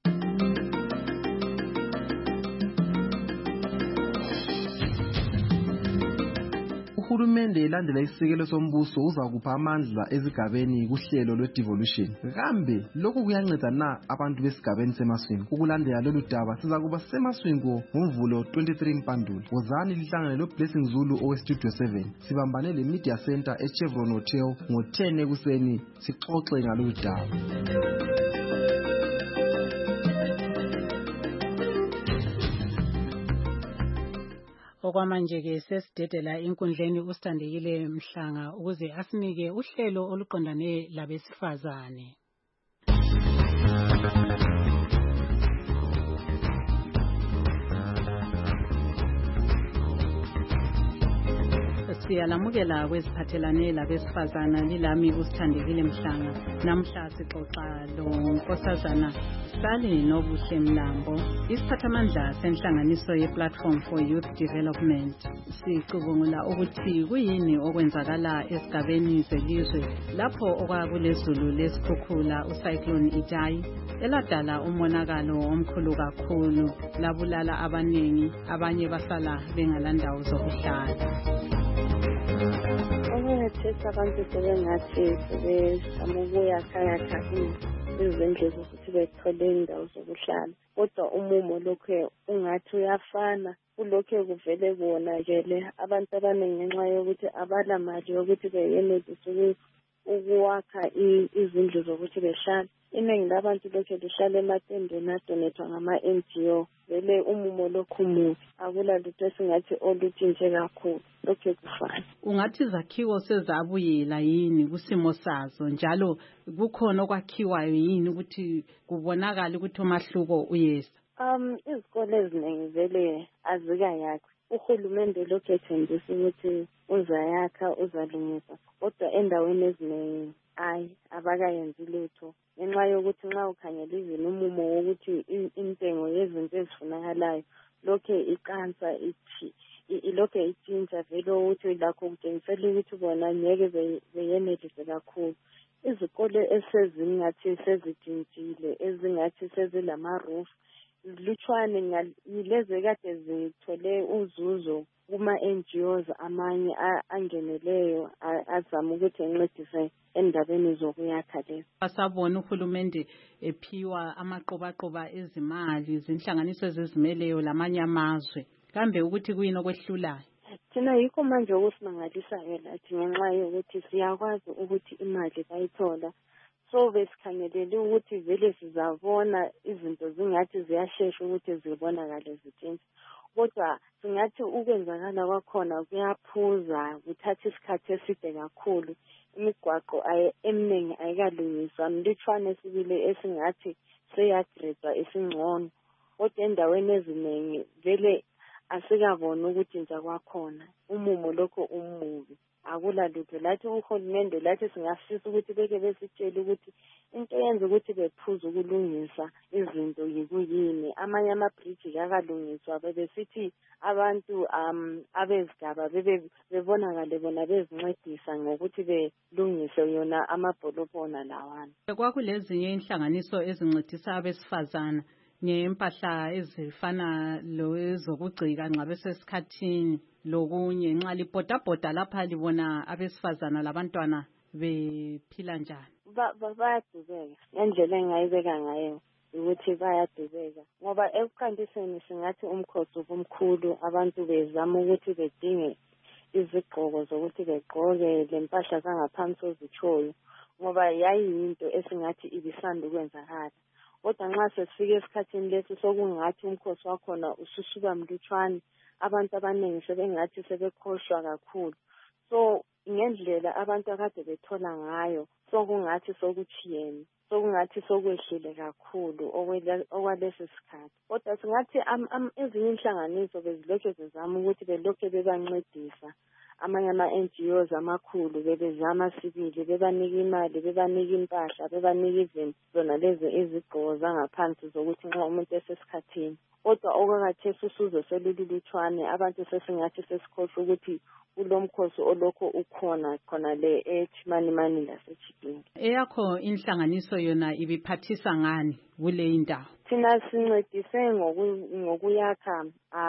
Uhulumende elandela isisekelo sombuso uzakupha amandla ezigabeni kuhlelo lwe-devolution. Kambe lokhu kuyanceda na abantu besigabeni seMasvingo? Ukulandela lolu daba sizakuba seMasvingo ngomvulo 23 Mpandula. Wozani lihlangane loBlessing Zulu oweStudio 7. Sibambane le-Media Center eChevron Hotel ngo-10 ekuseni sixoxe ngalolu daba. Okwamanje-ke sesidedela inkundleni uSithandekile Mhlanga ukuze asinike uhlelo oluqondane labesifazane. Siyalamukela kweziphathelane labesifazana lilami usithandekile Mhlanga. Namhla sixoxa lonkosazana Sally Nobuhle Mlambo, isiphathamandla senhlanganiso ye-Platform for Youth Development. Sicubungula ukuthi kuyini okwenzakala esigabeni zelizwe lapho okwakulezulu lesikhukhula uCyclone Idai eladala umonakalo omkhulu kakhulu, labulala abaningi, abanye basala bengalandawo zokuhlala. Okungathesa abantu sebengathi sebezama ukuyakha izindlu zokuthi bethole indawo zokuhlala, kodwa umumo lokhu ungathi uyafana, kulokhu kuvele kuwonakele abantu abaningi ngenxa yokuthi abala mali yokuthi beyenelise ukuwakha izindlu zokuthi behlale. Iningi labantu lokhu lihlala ematendeni adonethwa ngama-NGO. Vele umumo lokhu mubi, akula lutho esingathi olutshintshe kakhulu, lokhu kufana. Ungathi izakhiwo sezabuyela yini kusimo sazo, njalo kukhona okwakhiwayo yini ukuthi kubonakala ukuthi umahluko uyeza? Izikole eziningi vele azikayakhi. Uhulumende lokhu ethembisa ukuthi uzayakha, uzalungisa, kodwa endaweni eziningi abakayenzi lutho. Ngenxa yokuthi nxa ukhangela izini umumo wokuthi intengo yezinto ezifunakalayo lokhu iqansa lokhu itshintsha vele ukuthi lakho kutshengisela ukuthi bona ngeke beyenelise kakhulu. Izikole esezingathi sezitshintshile, ezingathi sezilama-roof, lutshwane yilezi kade zithole uzuzo kuma-NGOs amanye angeneleyo azama ukuthi encedise endabeni zokuyakha lezi. Asabona uhulumende ephiwa amaqobaqoba ezimali zinhlanganiso ezizimeleyo lamanye amazwe, kambe ukuthi kuyini okwehlulayo? Thina yikho manje okusimangalisayo lathi ngenxa yokuthi siyakwazi ukuthi imali bayithola, so besikhangelele ukuthi vele sizabona izinto zingathi ziyashesha ukuthi zibonakale zitshintshe, kodwa singathi ukwenzakala kwakhona kuyaphuza, kuthatha isikhathi eside kakhulu. Imigwaqo eminingi ayikalungiswa, mlutshwane sibile esingathi seyagredwa esingcono, kodwa endaweni eziningi vele asikabona ukutshintsha kwakhona. Umumo lokho umubi, akula lutho. Lathi uhulumende lathi singafisa ukuthi beke besitshele ukuthi into yenza ukuthi bephuza ukulungisa izinto yikuyini. Amanye amabhriji akalungiswa, bebesithi abantu abezigaba bebonakale bona bezincedisa ngokuthi belungise yona amabholobhona lawana. Kwakulezinye inhlanganiso ezincedisa abesifazana ngempahla ezifana lezokugcika nxa besesikhathini lokunye, nxa libhodabhoda lapha libona abesifazana labantwana bephila njani? Bayadubeka ngendlela engayibeka ngayo ukuthi bayadubeka, ngoba ekuqandiseni singathi umkhosi omkhulu abantu bezama ukuthi bedinge izigqoko zokuthi begqoke lempahla zangaphansi ozitshoyo, ngoba yayiyinto esingathi ibisanda ukwenzakala. Kodwa nxa sesifike esikhathini lesi sokungathi umkhosi wakhona ususuka mlutshwane, abantu abaningi sebengathi sebekhohlwa kakhulu. So ngendlela abantu akade bethola ngayo sokungathi sokuthiyene, sokungathi sokwehlile kakhulu okwalesi sikhathi. Kodwa singathi ezinye inhlanganiso bezilokhu zizama ukuthi belokhu bebancedisa. Amanye ama-NGOs amakhulu bebezama sibili, bebanika imali, bebanika impahla, bebanika izinto zona lezi izigqoko zangaphansi zokuthi nxa umuntu esesikhathini. Kodwa okwakathesi usuzo selulutshwane, abantu sesingathi sesikhohlwa ukuthi kulomkhosi olokho ukhona khona le eChimanimani laseChipinge. Eyakho inhlanganiso yona ibiphathisa ngani kule indawo? Thina sincedise ngokuyakha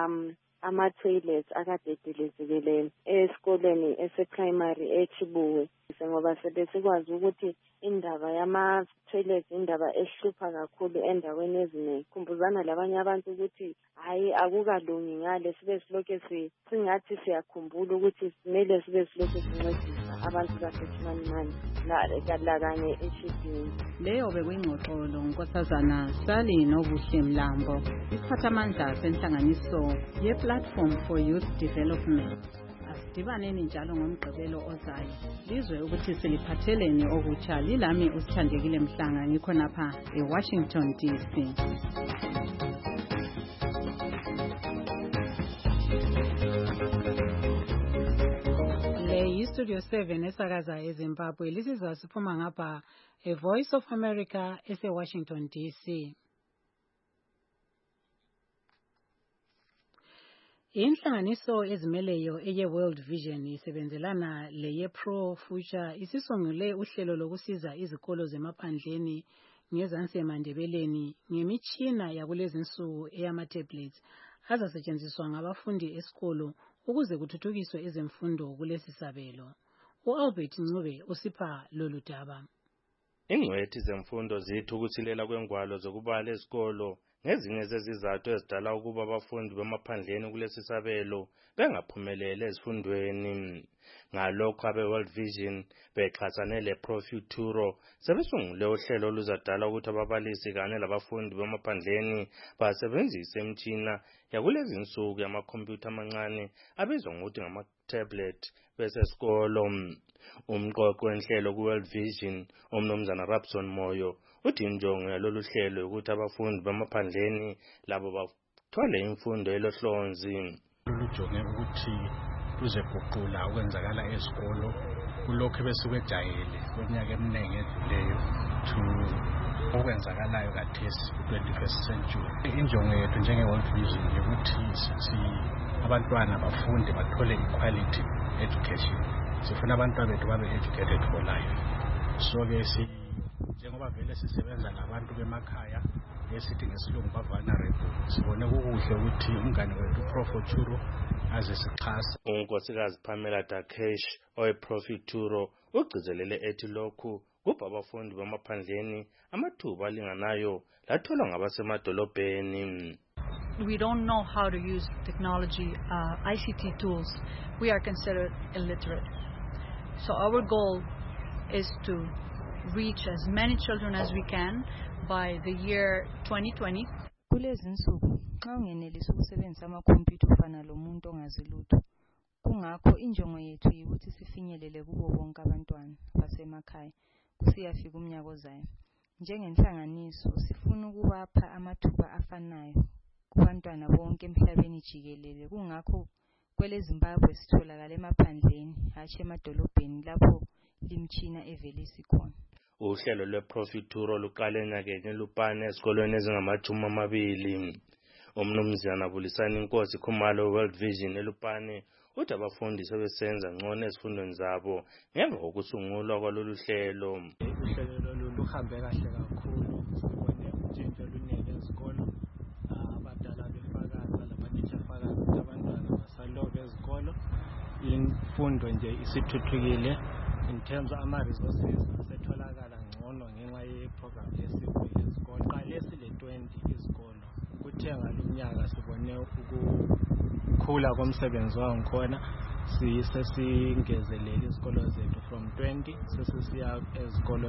ama-toilets akade edilizekile esikoleni ese-primary eChibuwe, ngoba sebesikwazi ukuthi indaba yama-toilets indaba ehlupha kakhulu endaweni eziningi. Khumbuzana labanye abantu ukuthi hayi akukalungi ngale, sibe silokhu singathi siyakhumbula ukuthi kumele sibe silokhu sincedisa abantu baseChimanimani lakanye eChipinge. Leyo bekuyingxoxo lonkosazana Sally Nobuhle Mlambo, isiphathamandla senhlanganiso ye-Platform for Youth Development. Asidibaneni njalo ngomgqibelo ozayo, lizwe ukuthi siliphatheleni okutsha. Lilami usithandekile Mhlanga, ngikho napha eWashington DC. Studio 7 esakaza eZimbabwe. Lisizwa siphuma ngapha Voice of America ese-Washington DC. Inhlanganiso ezimeleyo eye-World Vision isebenzelana leye-Pro Future isisungule uhlelo lokusiza izikolo zemaphandleni ngezansi emandebeleni ngemitshina yakulezinsuku eyama-tablets azasetshenziswa ngabafundi esikolo ukuze kuthuthukiswe ezemfundo kulesi sabelo. U-Albert Ncube usipha lolu daba. Ingcwethi zemfundo ziyithukuthilela kwengwalo zokubala ezikolo ngezinye zezizathu ezidala ukuba abafundi bemaphandleni kulesi sabelo bengaphumeleli ezifundweni. Ngalokho abe-World Vision bexhasane le-Pro Futuro sebesungule uhlelo oluzadala ukuthi ababalisi kanye labafundi bemaphandleni basebenzise imitshina yakulezi insuku yamakhompyutha amancane abizwa ngokuthi ngama-tablet besesikolo. Umqoqo wenhlelo ku-World Vision uMnumzana Rabson Moyo uthi injongo yalolu hlelo ukuthi abafundi bemaphandleni labo bathole imfundo elohlonzi. Lujonge ukuthi luzeguqula ukwenzakala ezikolo kulokho besukwejayele kweminyaka eminingi edluleyo to okwenzakalayo kathesi ku-21st century. Injongo yethu njenge-World Vision ukuthi sithi abantwana bafunde bathole equality education. Sifuna abantwana bethu babe educated for life. So-ke njengoba vele sisebenza labantu bemakhaya esithi ngesilungu ba-vulnerable, sibone kukuhle ukuthi umngane wethu uPro Futuro aze sixhasa. Unkosikazi Pamela Dakesh oyi-Pro Futuro ugcizelele ethi lokhu kupha abafundi bemaphandleni amathuba alinganayo latholwa ngabasemadolobheni. We don't know how to use technology, ICT tools. We are considered illiterate. So our goal is to reach as many children as we can by the year 2020. Kulezi nsuku xa ungenelisa ukusebenzisa amakhompyutha ufana lomuntu ongazi lutho. Kungakho injongo yethu ukuthi sifinyelele kubo bonke abantwana basemakhaya kusiyafika umnyaka ozayo. Njengenhlanganiso sifuna ukubapha amathuba afanayo kubantwana bonke emhlabeni jikelele. Kungakho kwele Zimbabwe sitholakala emaphandleni hatshi emadolobheni lapho limtshina evelisi khona. Uhlelo lwe-Pro Futuro luqale enyakeni Lupane ezikolweni ezingama-20. Umnumzana Bulisani Nkosi Khumalo World Vision eLupane uthi abafundi sebesenza ngcono ezifundweni zabo ngemva kokusungulwa kwalolu hlelo. Uhlelo lolu luhambe kahle kakhulu, sibone utshintsho oluningi ezikolo, abadala befakaza labatitsha fakaza ukuthi abantwana basaloba ezikolo, imfundo nje isithuthukile. In terms of ama-resources asetholakala ngcono ngenxa ye-program esikuyo ezikolo. Qale sile-20 izikolo. Kuthe ngalunyaka sibone ukukhula komsebenzi wangikhona. Sesingezelele izikolo zethu from 20 sesisiya ezikolo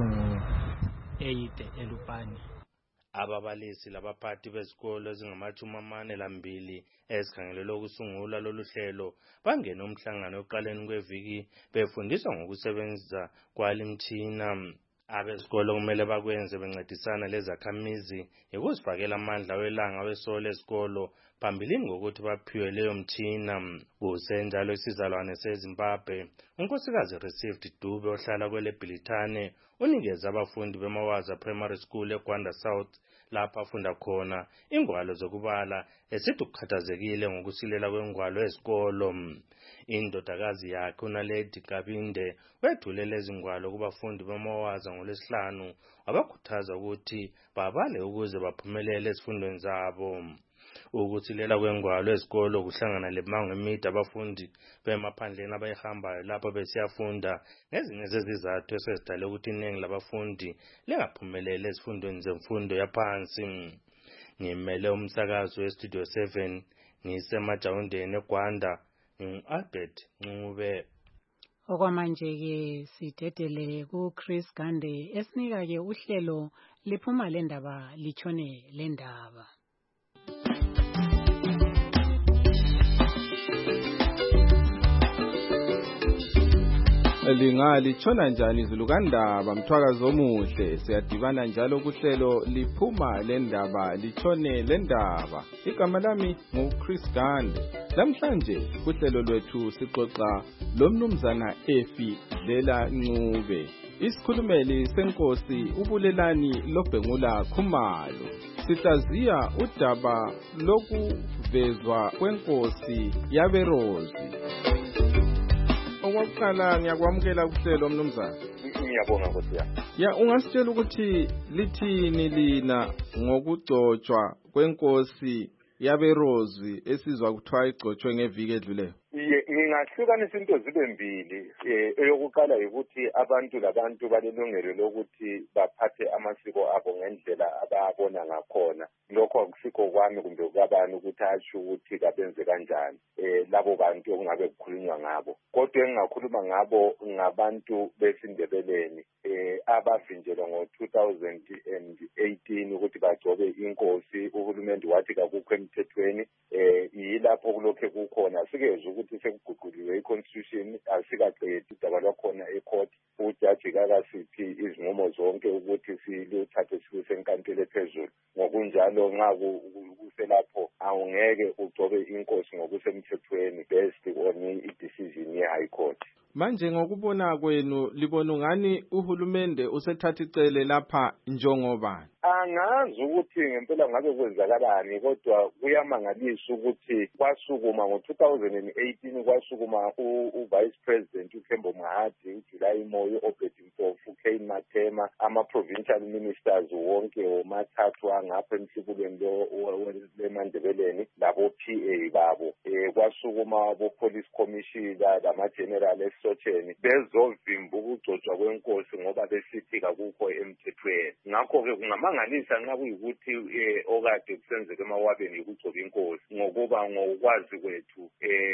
ezingu-8 eLupane. Ababalisi labaphathi bezikolo ezingama-42 ezikhangelelwe ukusungula lolu hlelo bangena umhlangano oqaleni kweviki befundiswa ngokusebenza kwalimtshina. Abesikolo kumele bakwenze bencedisana lezakhamizi ukuzifakela amandla welanga wesole esikolo phambilini ngokuthi baphiwe leyo mtshina. Kusenjalo isizalwane seZimbabwe unkosikazi Received Dube ohlala kwele Bhilithane unikeza abafundi bemawaza primary school eGwanda South lapha afunda khona ingwalo zokubala esithi ukhathazekile ngokusilela kwengwalo esikolo. Indodakazi yakhe uNaledi Kabinde wethulela izingwalo kubafundi bemawaza ngoLwesihlanu wabakhuthaza ukuthi babale ukuze baphumelele ezifundweni zabo. Ukusilela kwengwalo ezikolo kuhlangana lemango emide abafundi bemaphandleni abayihambayo lapho besiyafunda ngezinye zezizathu esezidale ukuthi iningi labafundi lingaphumeleli ezifundweni zemfundo yaphansi. Ngimele umsakazo weStudio 7 ngisemajawundeni eGwanda Albert Ncube. Okwamanje-ke sidedele ku-Chris Gande esinika-ke uhlelo liphuma le ndaba litshone le ndaba. Lingalitshona njani izulu kaNdaba Mthwakazi omuhle siyadibana njalo kuhlelo liphuma lendaba litshone lendaba igama lami nguChris Gande namhlanje kuhlelo lwethu sixoxa lomnumzana Efi Dlela Ncube isikhulumeli senkosi ubulelani lobhengula Khumalo sihlaziya udaba lokuvezwa kwenkosi yabeRozi. Okokuqala ngiyakwamukela kuhlelo mnumzana. Ngiyabonga Nkosi yami. Ya ungasitshela ukuthi lithini lina ngokugcotshwa kwenkosi yabeRozi esizwa kuthiwa igcotshwe ngeviki edluleyo? Ngingahlukanisa into zibe mbili. Eyokuqala ukuthi abantu labantu balelungelo lokuthi baphathe amasiko abo ngendlela ababona ngakhona. Lokho akusikho kwami kumbe kwabani ukuthi asho ukuthi kabenze kanjani. Labo bantu okungabe kukhulunywa ngabo. Kodwa engingakhuluma ngabo ngabantu besindebeleni abavinjelwa ngo-2018 ukuthi bagcobe inkosi. Uhulumende wathi kakukho emthethweni. Yilapho kulokhe kukhona sikezwe ukuthi sekuguquliwe i-constitution asikaqedi udaba lwakhona e-court. Ujaji kakasiphi izinqumo zonke ukuthi siluthathe siluse enkantolo ephezulu. Ngokunjalo nxa kuselapho awungeke ugcobe inkosi ngokusemthethweni based on i-decision ye-High Court. Manje ngokubona kwenu libona ngani uhulumende usethatha icele lapha njengobani? Angazi ukuthi ngempela ngabe kwenzakalani kodwa kuyamangalisa ukuthi kwasukuma ngo-2018 kwasukuma u-Vice President uKhembo Mahadi, uJuly Moyo, Obed Mpofu, Kane Matema, ama-provincial ministers wonke omathathu angapha emhlubulweni leMandebeleni labo-PA babo. Kwasukuma abo-police commissioner lama-general eSocheni bezovimba ukugcotshwa kwenkosi ngoba besithi kakukho emthethweni. Ngakho-ke kungamangalisa nxa kuyikuthi okade kusenzeka emawabeni yikugcoba inkosi ngokuba ngokwazi kwethu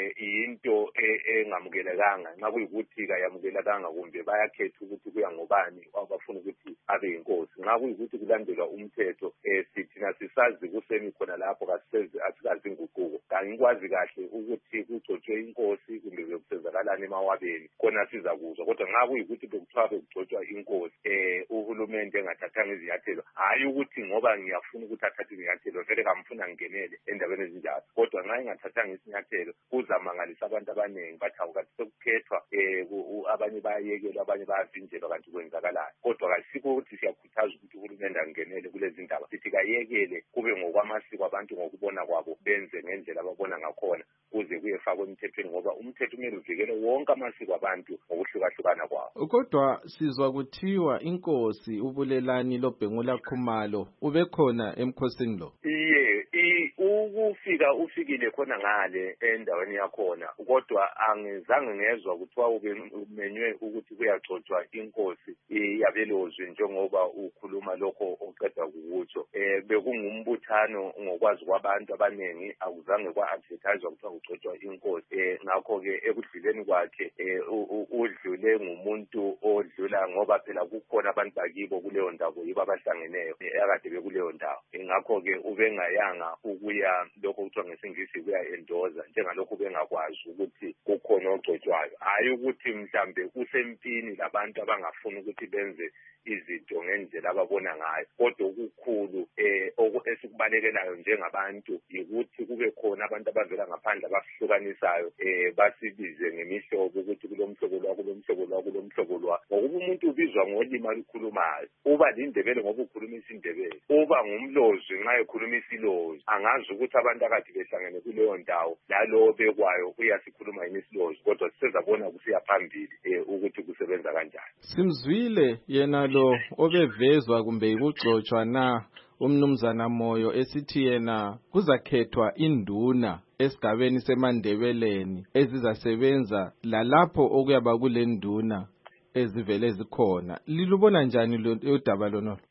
into engamukelekanga. Nxa kuyikuthi kayamukelekanga kumbe bayakhetha ukuthi kuya ngobani abafuna ukuthi abe inkosi. Nxa kuyikuthi kulandelwa umthetho sithina sisazi kuseni khona lapho asikazi inguquko. Angikwazi kahle ukuthi kugcotshwe inkosi kumbe bekusenzakalani emawabeni khona sizakuzwa. Kodwa nxa kuyikuthi bekuthiwa bekugcotshwa inkosi uhulumende engathathanga izinyathelo, hayi ukuthi ngoba ngiyafuna ukuthi athathe izinyathelo vele kamfuna ngingenele endabeni ezinjalo. Kodwa nxa engathathanga isinyathelo kuzamangalisa abantu abaningi bathi awukathi sekukhethwa abanye bayayekelwa abanye bayavinjelwa kanti kwenzakalani. Kodwa kasikho ukuthi siyakhuthaza ukuthi uhulumende angenele kulezi ndaba. Sithi kayekele kube ngokwamasiko abantu ngokubona kwabo benze ngendlela ababona ngakhona kuze kuyefakwa emthethweni ngoba umthetho kumele uvikele wonke amasiko abantu ngokuhlukahlukana kwawo. Kodwa sizwa kuthiwa inkosi ubulelani lobhengula Khumalo ubekhona emkhosini lo. Ufikile khona ngale endaweni yakhona kodwa angizange ngezwa kuthiwa umenywe ukuthi kuyagcotshwa inkosi yabeLozwi njengoba ukhuluma lokho oqeda kukutsho. Bekungumbuthano ngokwazi kwabantu abaningi akuzange kwa-advertise kuthiwa kugcotshwa inkosi. Ngakho-ke ekudluleni kwakhe udlule ngumuntu odlula ngoba phela kukhona abantu bakibo kuleyo ndawo yibo abahlangeneyo akade bekuleyo ndawo. Ngakho-ke ubengayanga ukuya lokho kuthiwa ngesingisi kuya-endoza njengalokho bengakwazi ukuthi kukhona ogcotshwayo. Hayi ukuthi mhlambe usempini labantu abangafuni ukuthi benze izinto ngendlela ababona ngayo. Kodwa okukhulu esikubalekelayo njengabantu yikuthi kube khona abantu abavela ngaphandle abahlukanisayo basibize ngemihlobo ukuthi kulomhlobo lwa kulomhlobo lwa kulomhlobo lwa. Ngokuba umuntu ubizwa ngolimi alukhulumayo. Uba lindebele ngoba ukhuluma isindebele. Uba ngumlozi nxa ekhuluma isilozi. Angazi ukuthi abantu akade behlangene kuleyo ndawo lalo bekwayo uyasikhuluma imisilozi kodwa sisezabona kusiya phambili ukuthi kusebenza kanjani. Simzwile yena lo obevezwa kumbe ikugcotshwa na umnumzana Moyo esithi yena kuzakhethwa induna esigabeni seMandebeleni ezizasebenza lalapho okuyaba kule nduna ezivele zikhona. Lilubona njani lo udaba lonolo?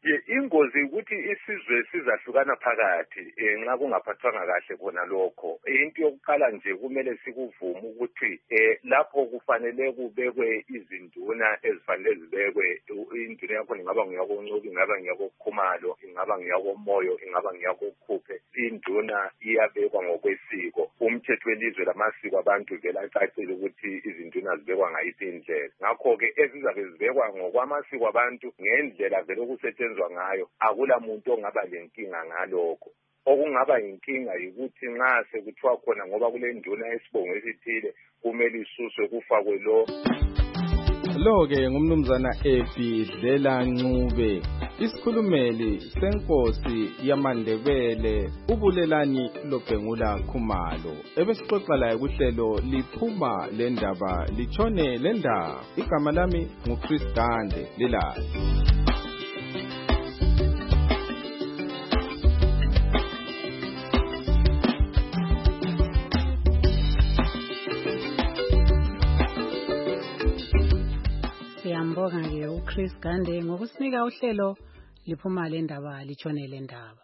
ingozi ukuthi isizwe sizahlukana phakathi nxa kungaphathwanga kahle khona lokho. Into yokuqala nje kumele sikuvume ukuthi lapho kufanele kubekwe izinduna ezifanele zibekwe. Induna yakho ingaba ngiyakoncubi, ingaba ngiyakokhumalo, ingaba ngiyakomoyo, ingaba ngiyakokhuphe. Induna iyabekwa ngokwesiko. Umthetho welizwe lamasiko abantu vele acacile ukuthi izinduna zibekwa ngayiphi indlela. Ngakho-ke ezizabe zibekwa ngokwamasiko abantu ngendlela vele okusetshenzwa ngayo, akula muntu ongaba lenkinga ngalokho. Okungaba inkinga yikuthi nxa sekuthiwa khona ngoba kule nduna esibongo esithile kumele isuswe kufakwe lo-ke ngumnumzana Efi Dlela Ncube, isikhulumeli senkosi yamaNdebele uBulelani Lobhengula Khumalo, ebesixoxa laye kuhlelo liphuma le ndaba litshone le ndaba. Igama lami nguChris Gande Lilali. Siyambonga-ke uChris Gande ngokusinika uhlelo liphuma le ndaba litshone le ndaba.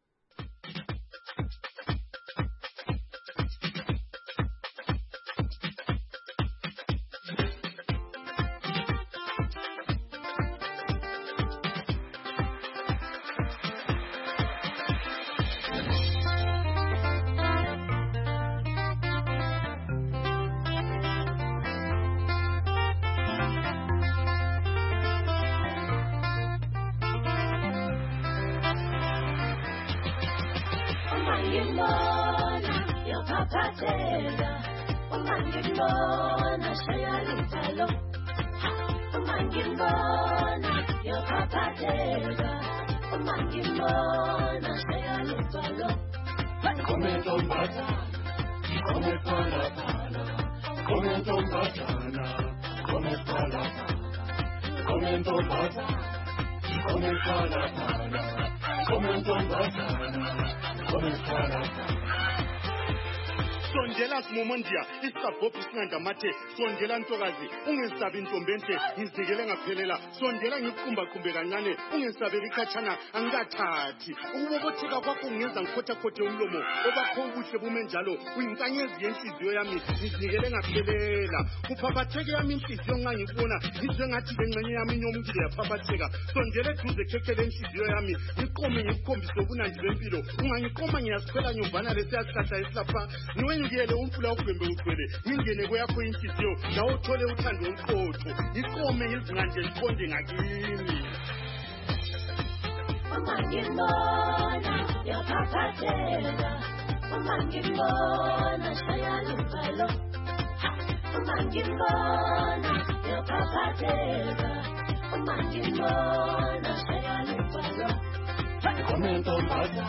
Sondela simomondia isabhobhi singandamathe sondela ntokazi ungesabi intombenhle ngizikele ngaphelela sondela ngikuqumba kancane ungesabeli khatshana angikathathi ukubobotheka kwakho ngenza ngikhothakhothe umlomo obakho ubuhle bume njalo uyinkanyezi yenhliziyo yami ngizikele ngaphelela kuphaphatheke yami inhliziyo nxa ngikubona ngizwe ngathi lengxenye yami inyomukile yaphaphatheka sondela eduze khekhele inhliziyo yami ngiqome ngikukhombise ubunandi bempilo ungangiqoma ngiyasikhwela nyumbana lesiyasihlahla esilapha ngiyele umfula ugwembe ugcwele ngingene kweyakho inhliziyo nawe uthole uthando oluqotho ngiqome ngizinganje ngiqonde ngakini uma ngibona yaphaphatheka uma ngibona shaya luvalo uma ngibona yaphaphatheka uma ngibona shaya luvalo Comento mbata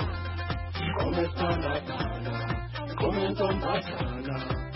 Comento mbazana,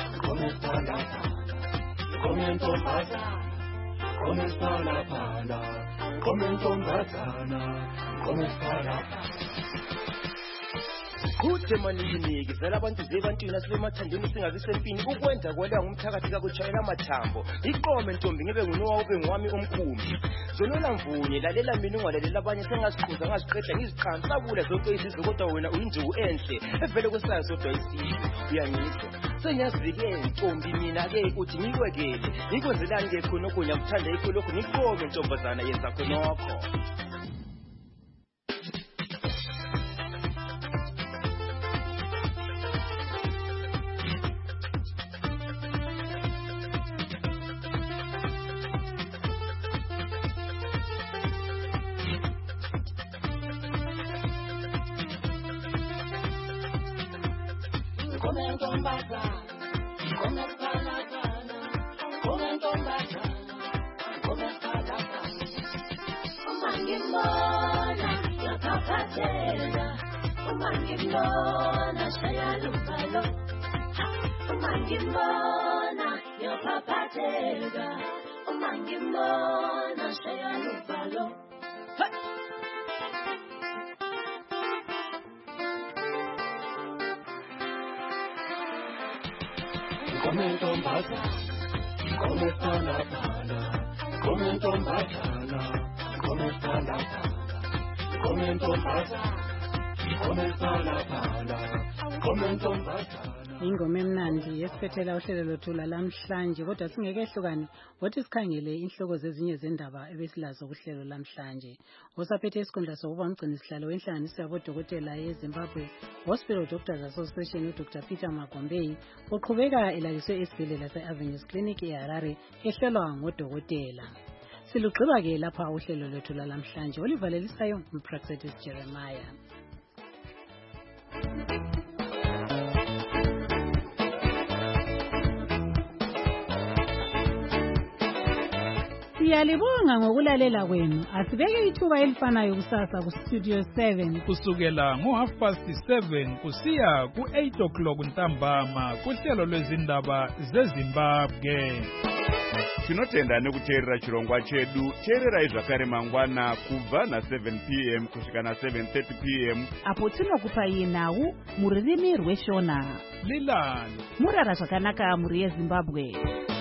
Kude maningi vela abantu zebantwini asibemathandeni singabi sempini ukwenza kwela ngumthakathi kakuchayela amathambo iqome ntombi ngibe ngunowa ube ngwami omkhumbi zonela mvunye lalela mina ungalalela abanye sengasikhuza ngaziqeda ngiziqhansabula zonke izizwe kodwa wena uyinjuku enhle evele kwesayo sodwa isizwe uyangizwa senyazi-ke ntombi mina-ke uthi ngikwekele ngikwenzelani-ke khonokho ngiyakuthanda ikho lokho ngikome ntombazana yenza khonokho ingoma emnandi esiphethela uhlelo lwethu lamhlanje, kodwa singekehlukane wothi sikhangele inhloko zezinye zendaba ebesilazo kuhlelo lamhlanje. Osaphethe isikhundla sokuba umgcini sihlalo wenhlanganiso yabodokotela yeZimbabwe Hospital Doctors Association uDr Peter Magombei uqhubeka elaliswe esibhedlela se-Avenues Clinic eHarare ehlolwa ngodokotela. Silugqiba-ke lapha uhlelo lwethu lamhlanje olivalelisayo uMpraxetis Jeremiah. Siyalibonga ngokulalela kwenu. Asibeke ithuba elifanayo kusasa ku Studio 7 kusukela ngo7:30 kusiya ku8 ntambama kuhlelo lwezindaba zeZimbabwe. Tinotenda nekuteerera chirongwa chedu. Teererai zvakare mangwana kubva na7 p.m. kusvika na7:30 p.m. apo tinokupai nhau mururimi rweshona. Lilani murara zvakanaka muri yeZimbabwe.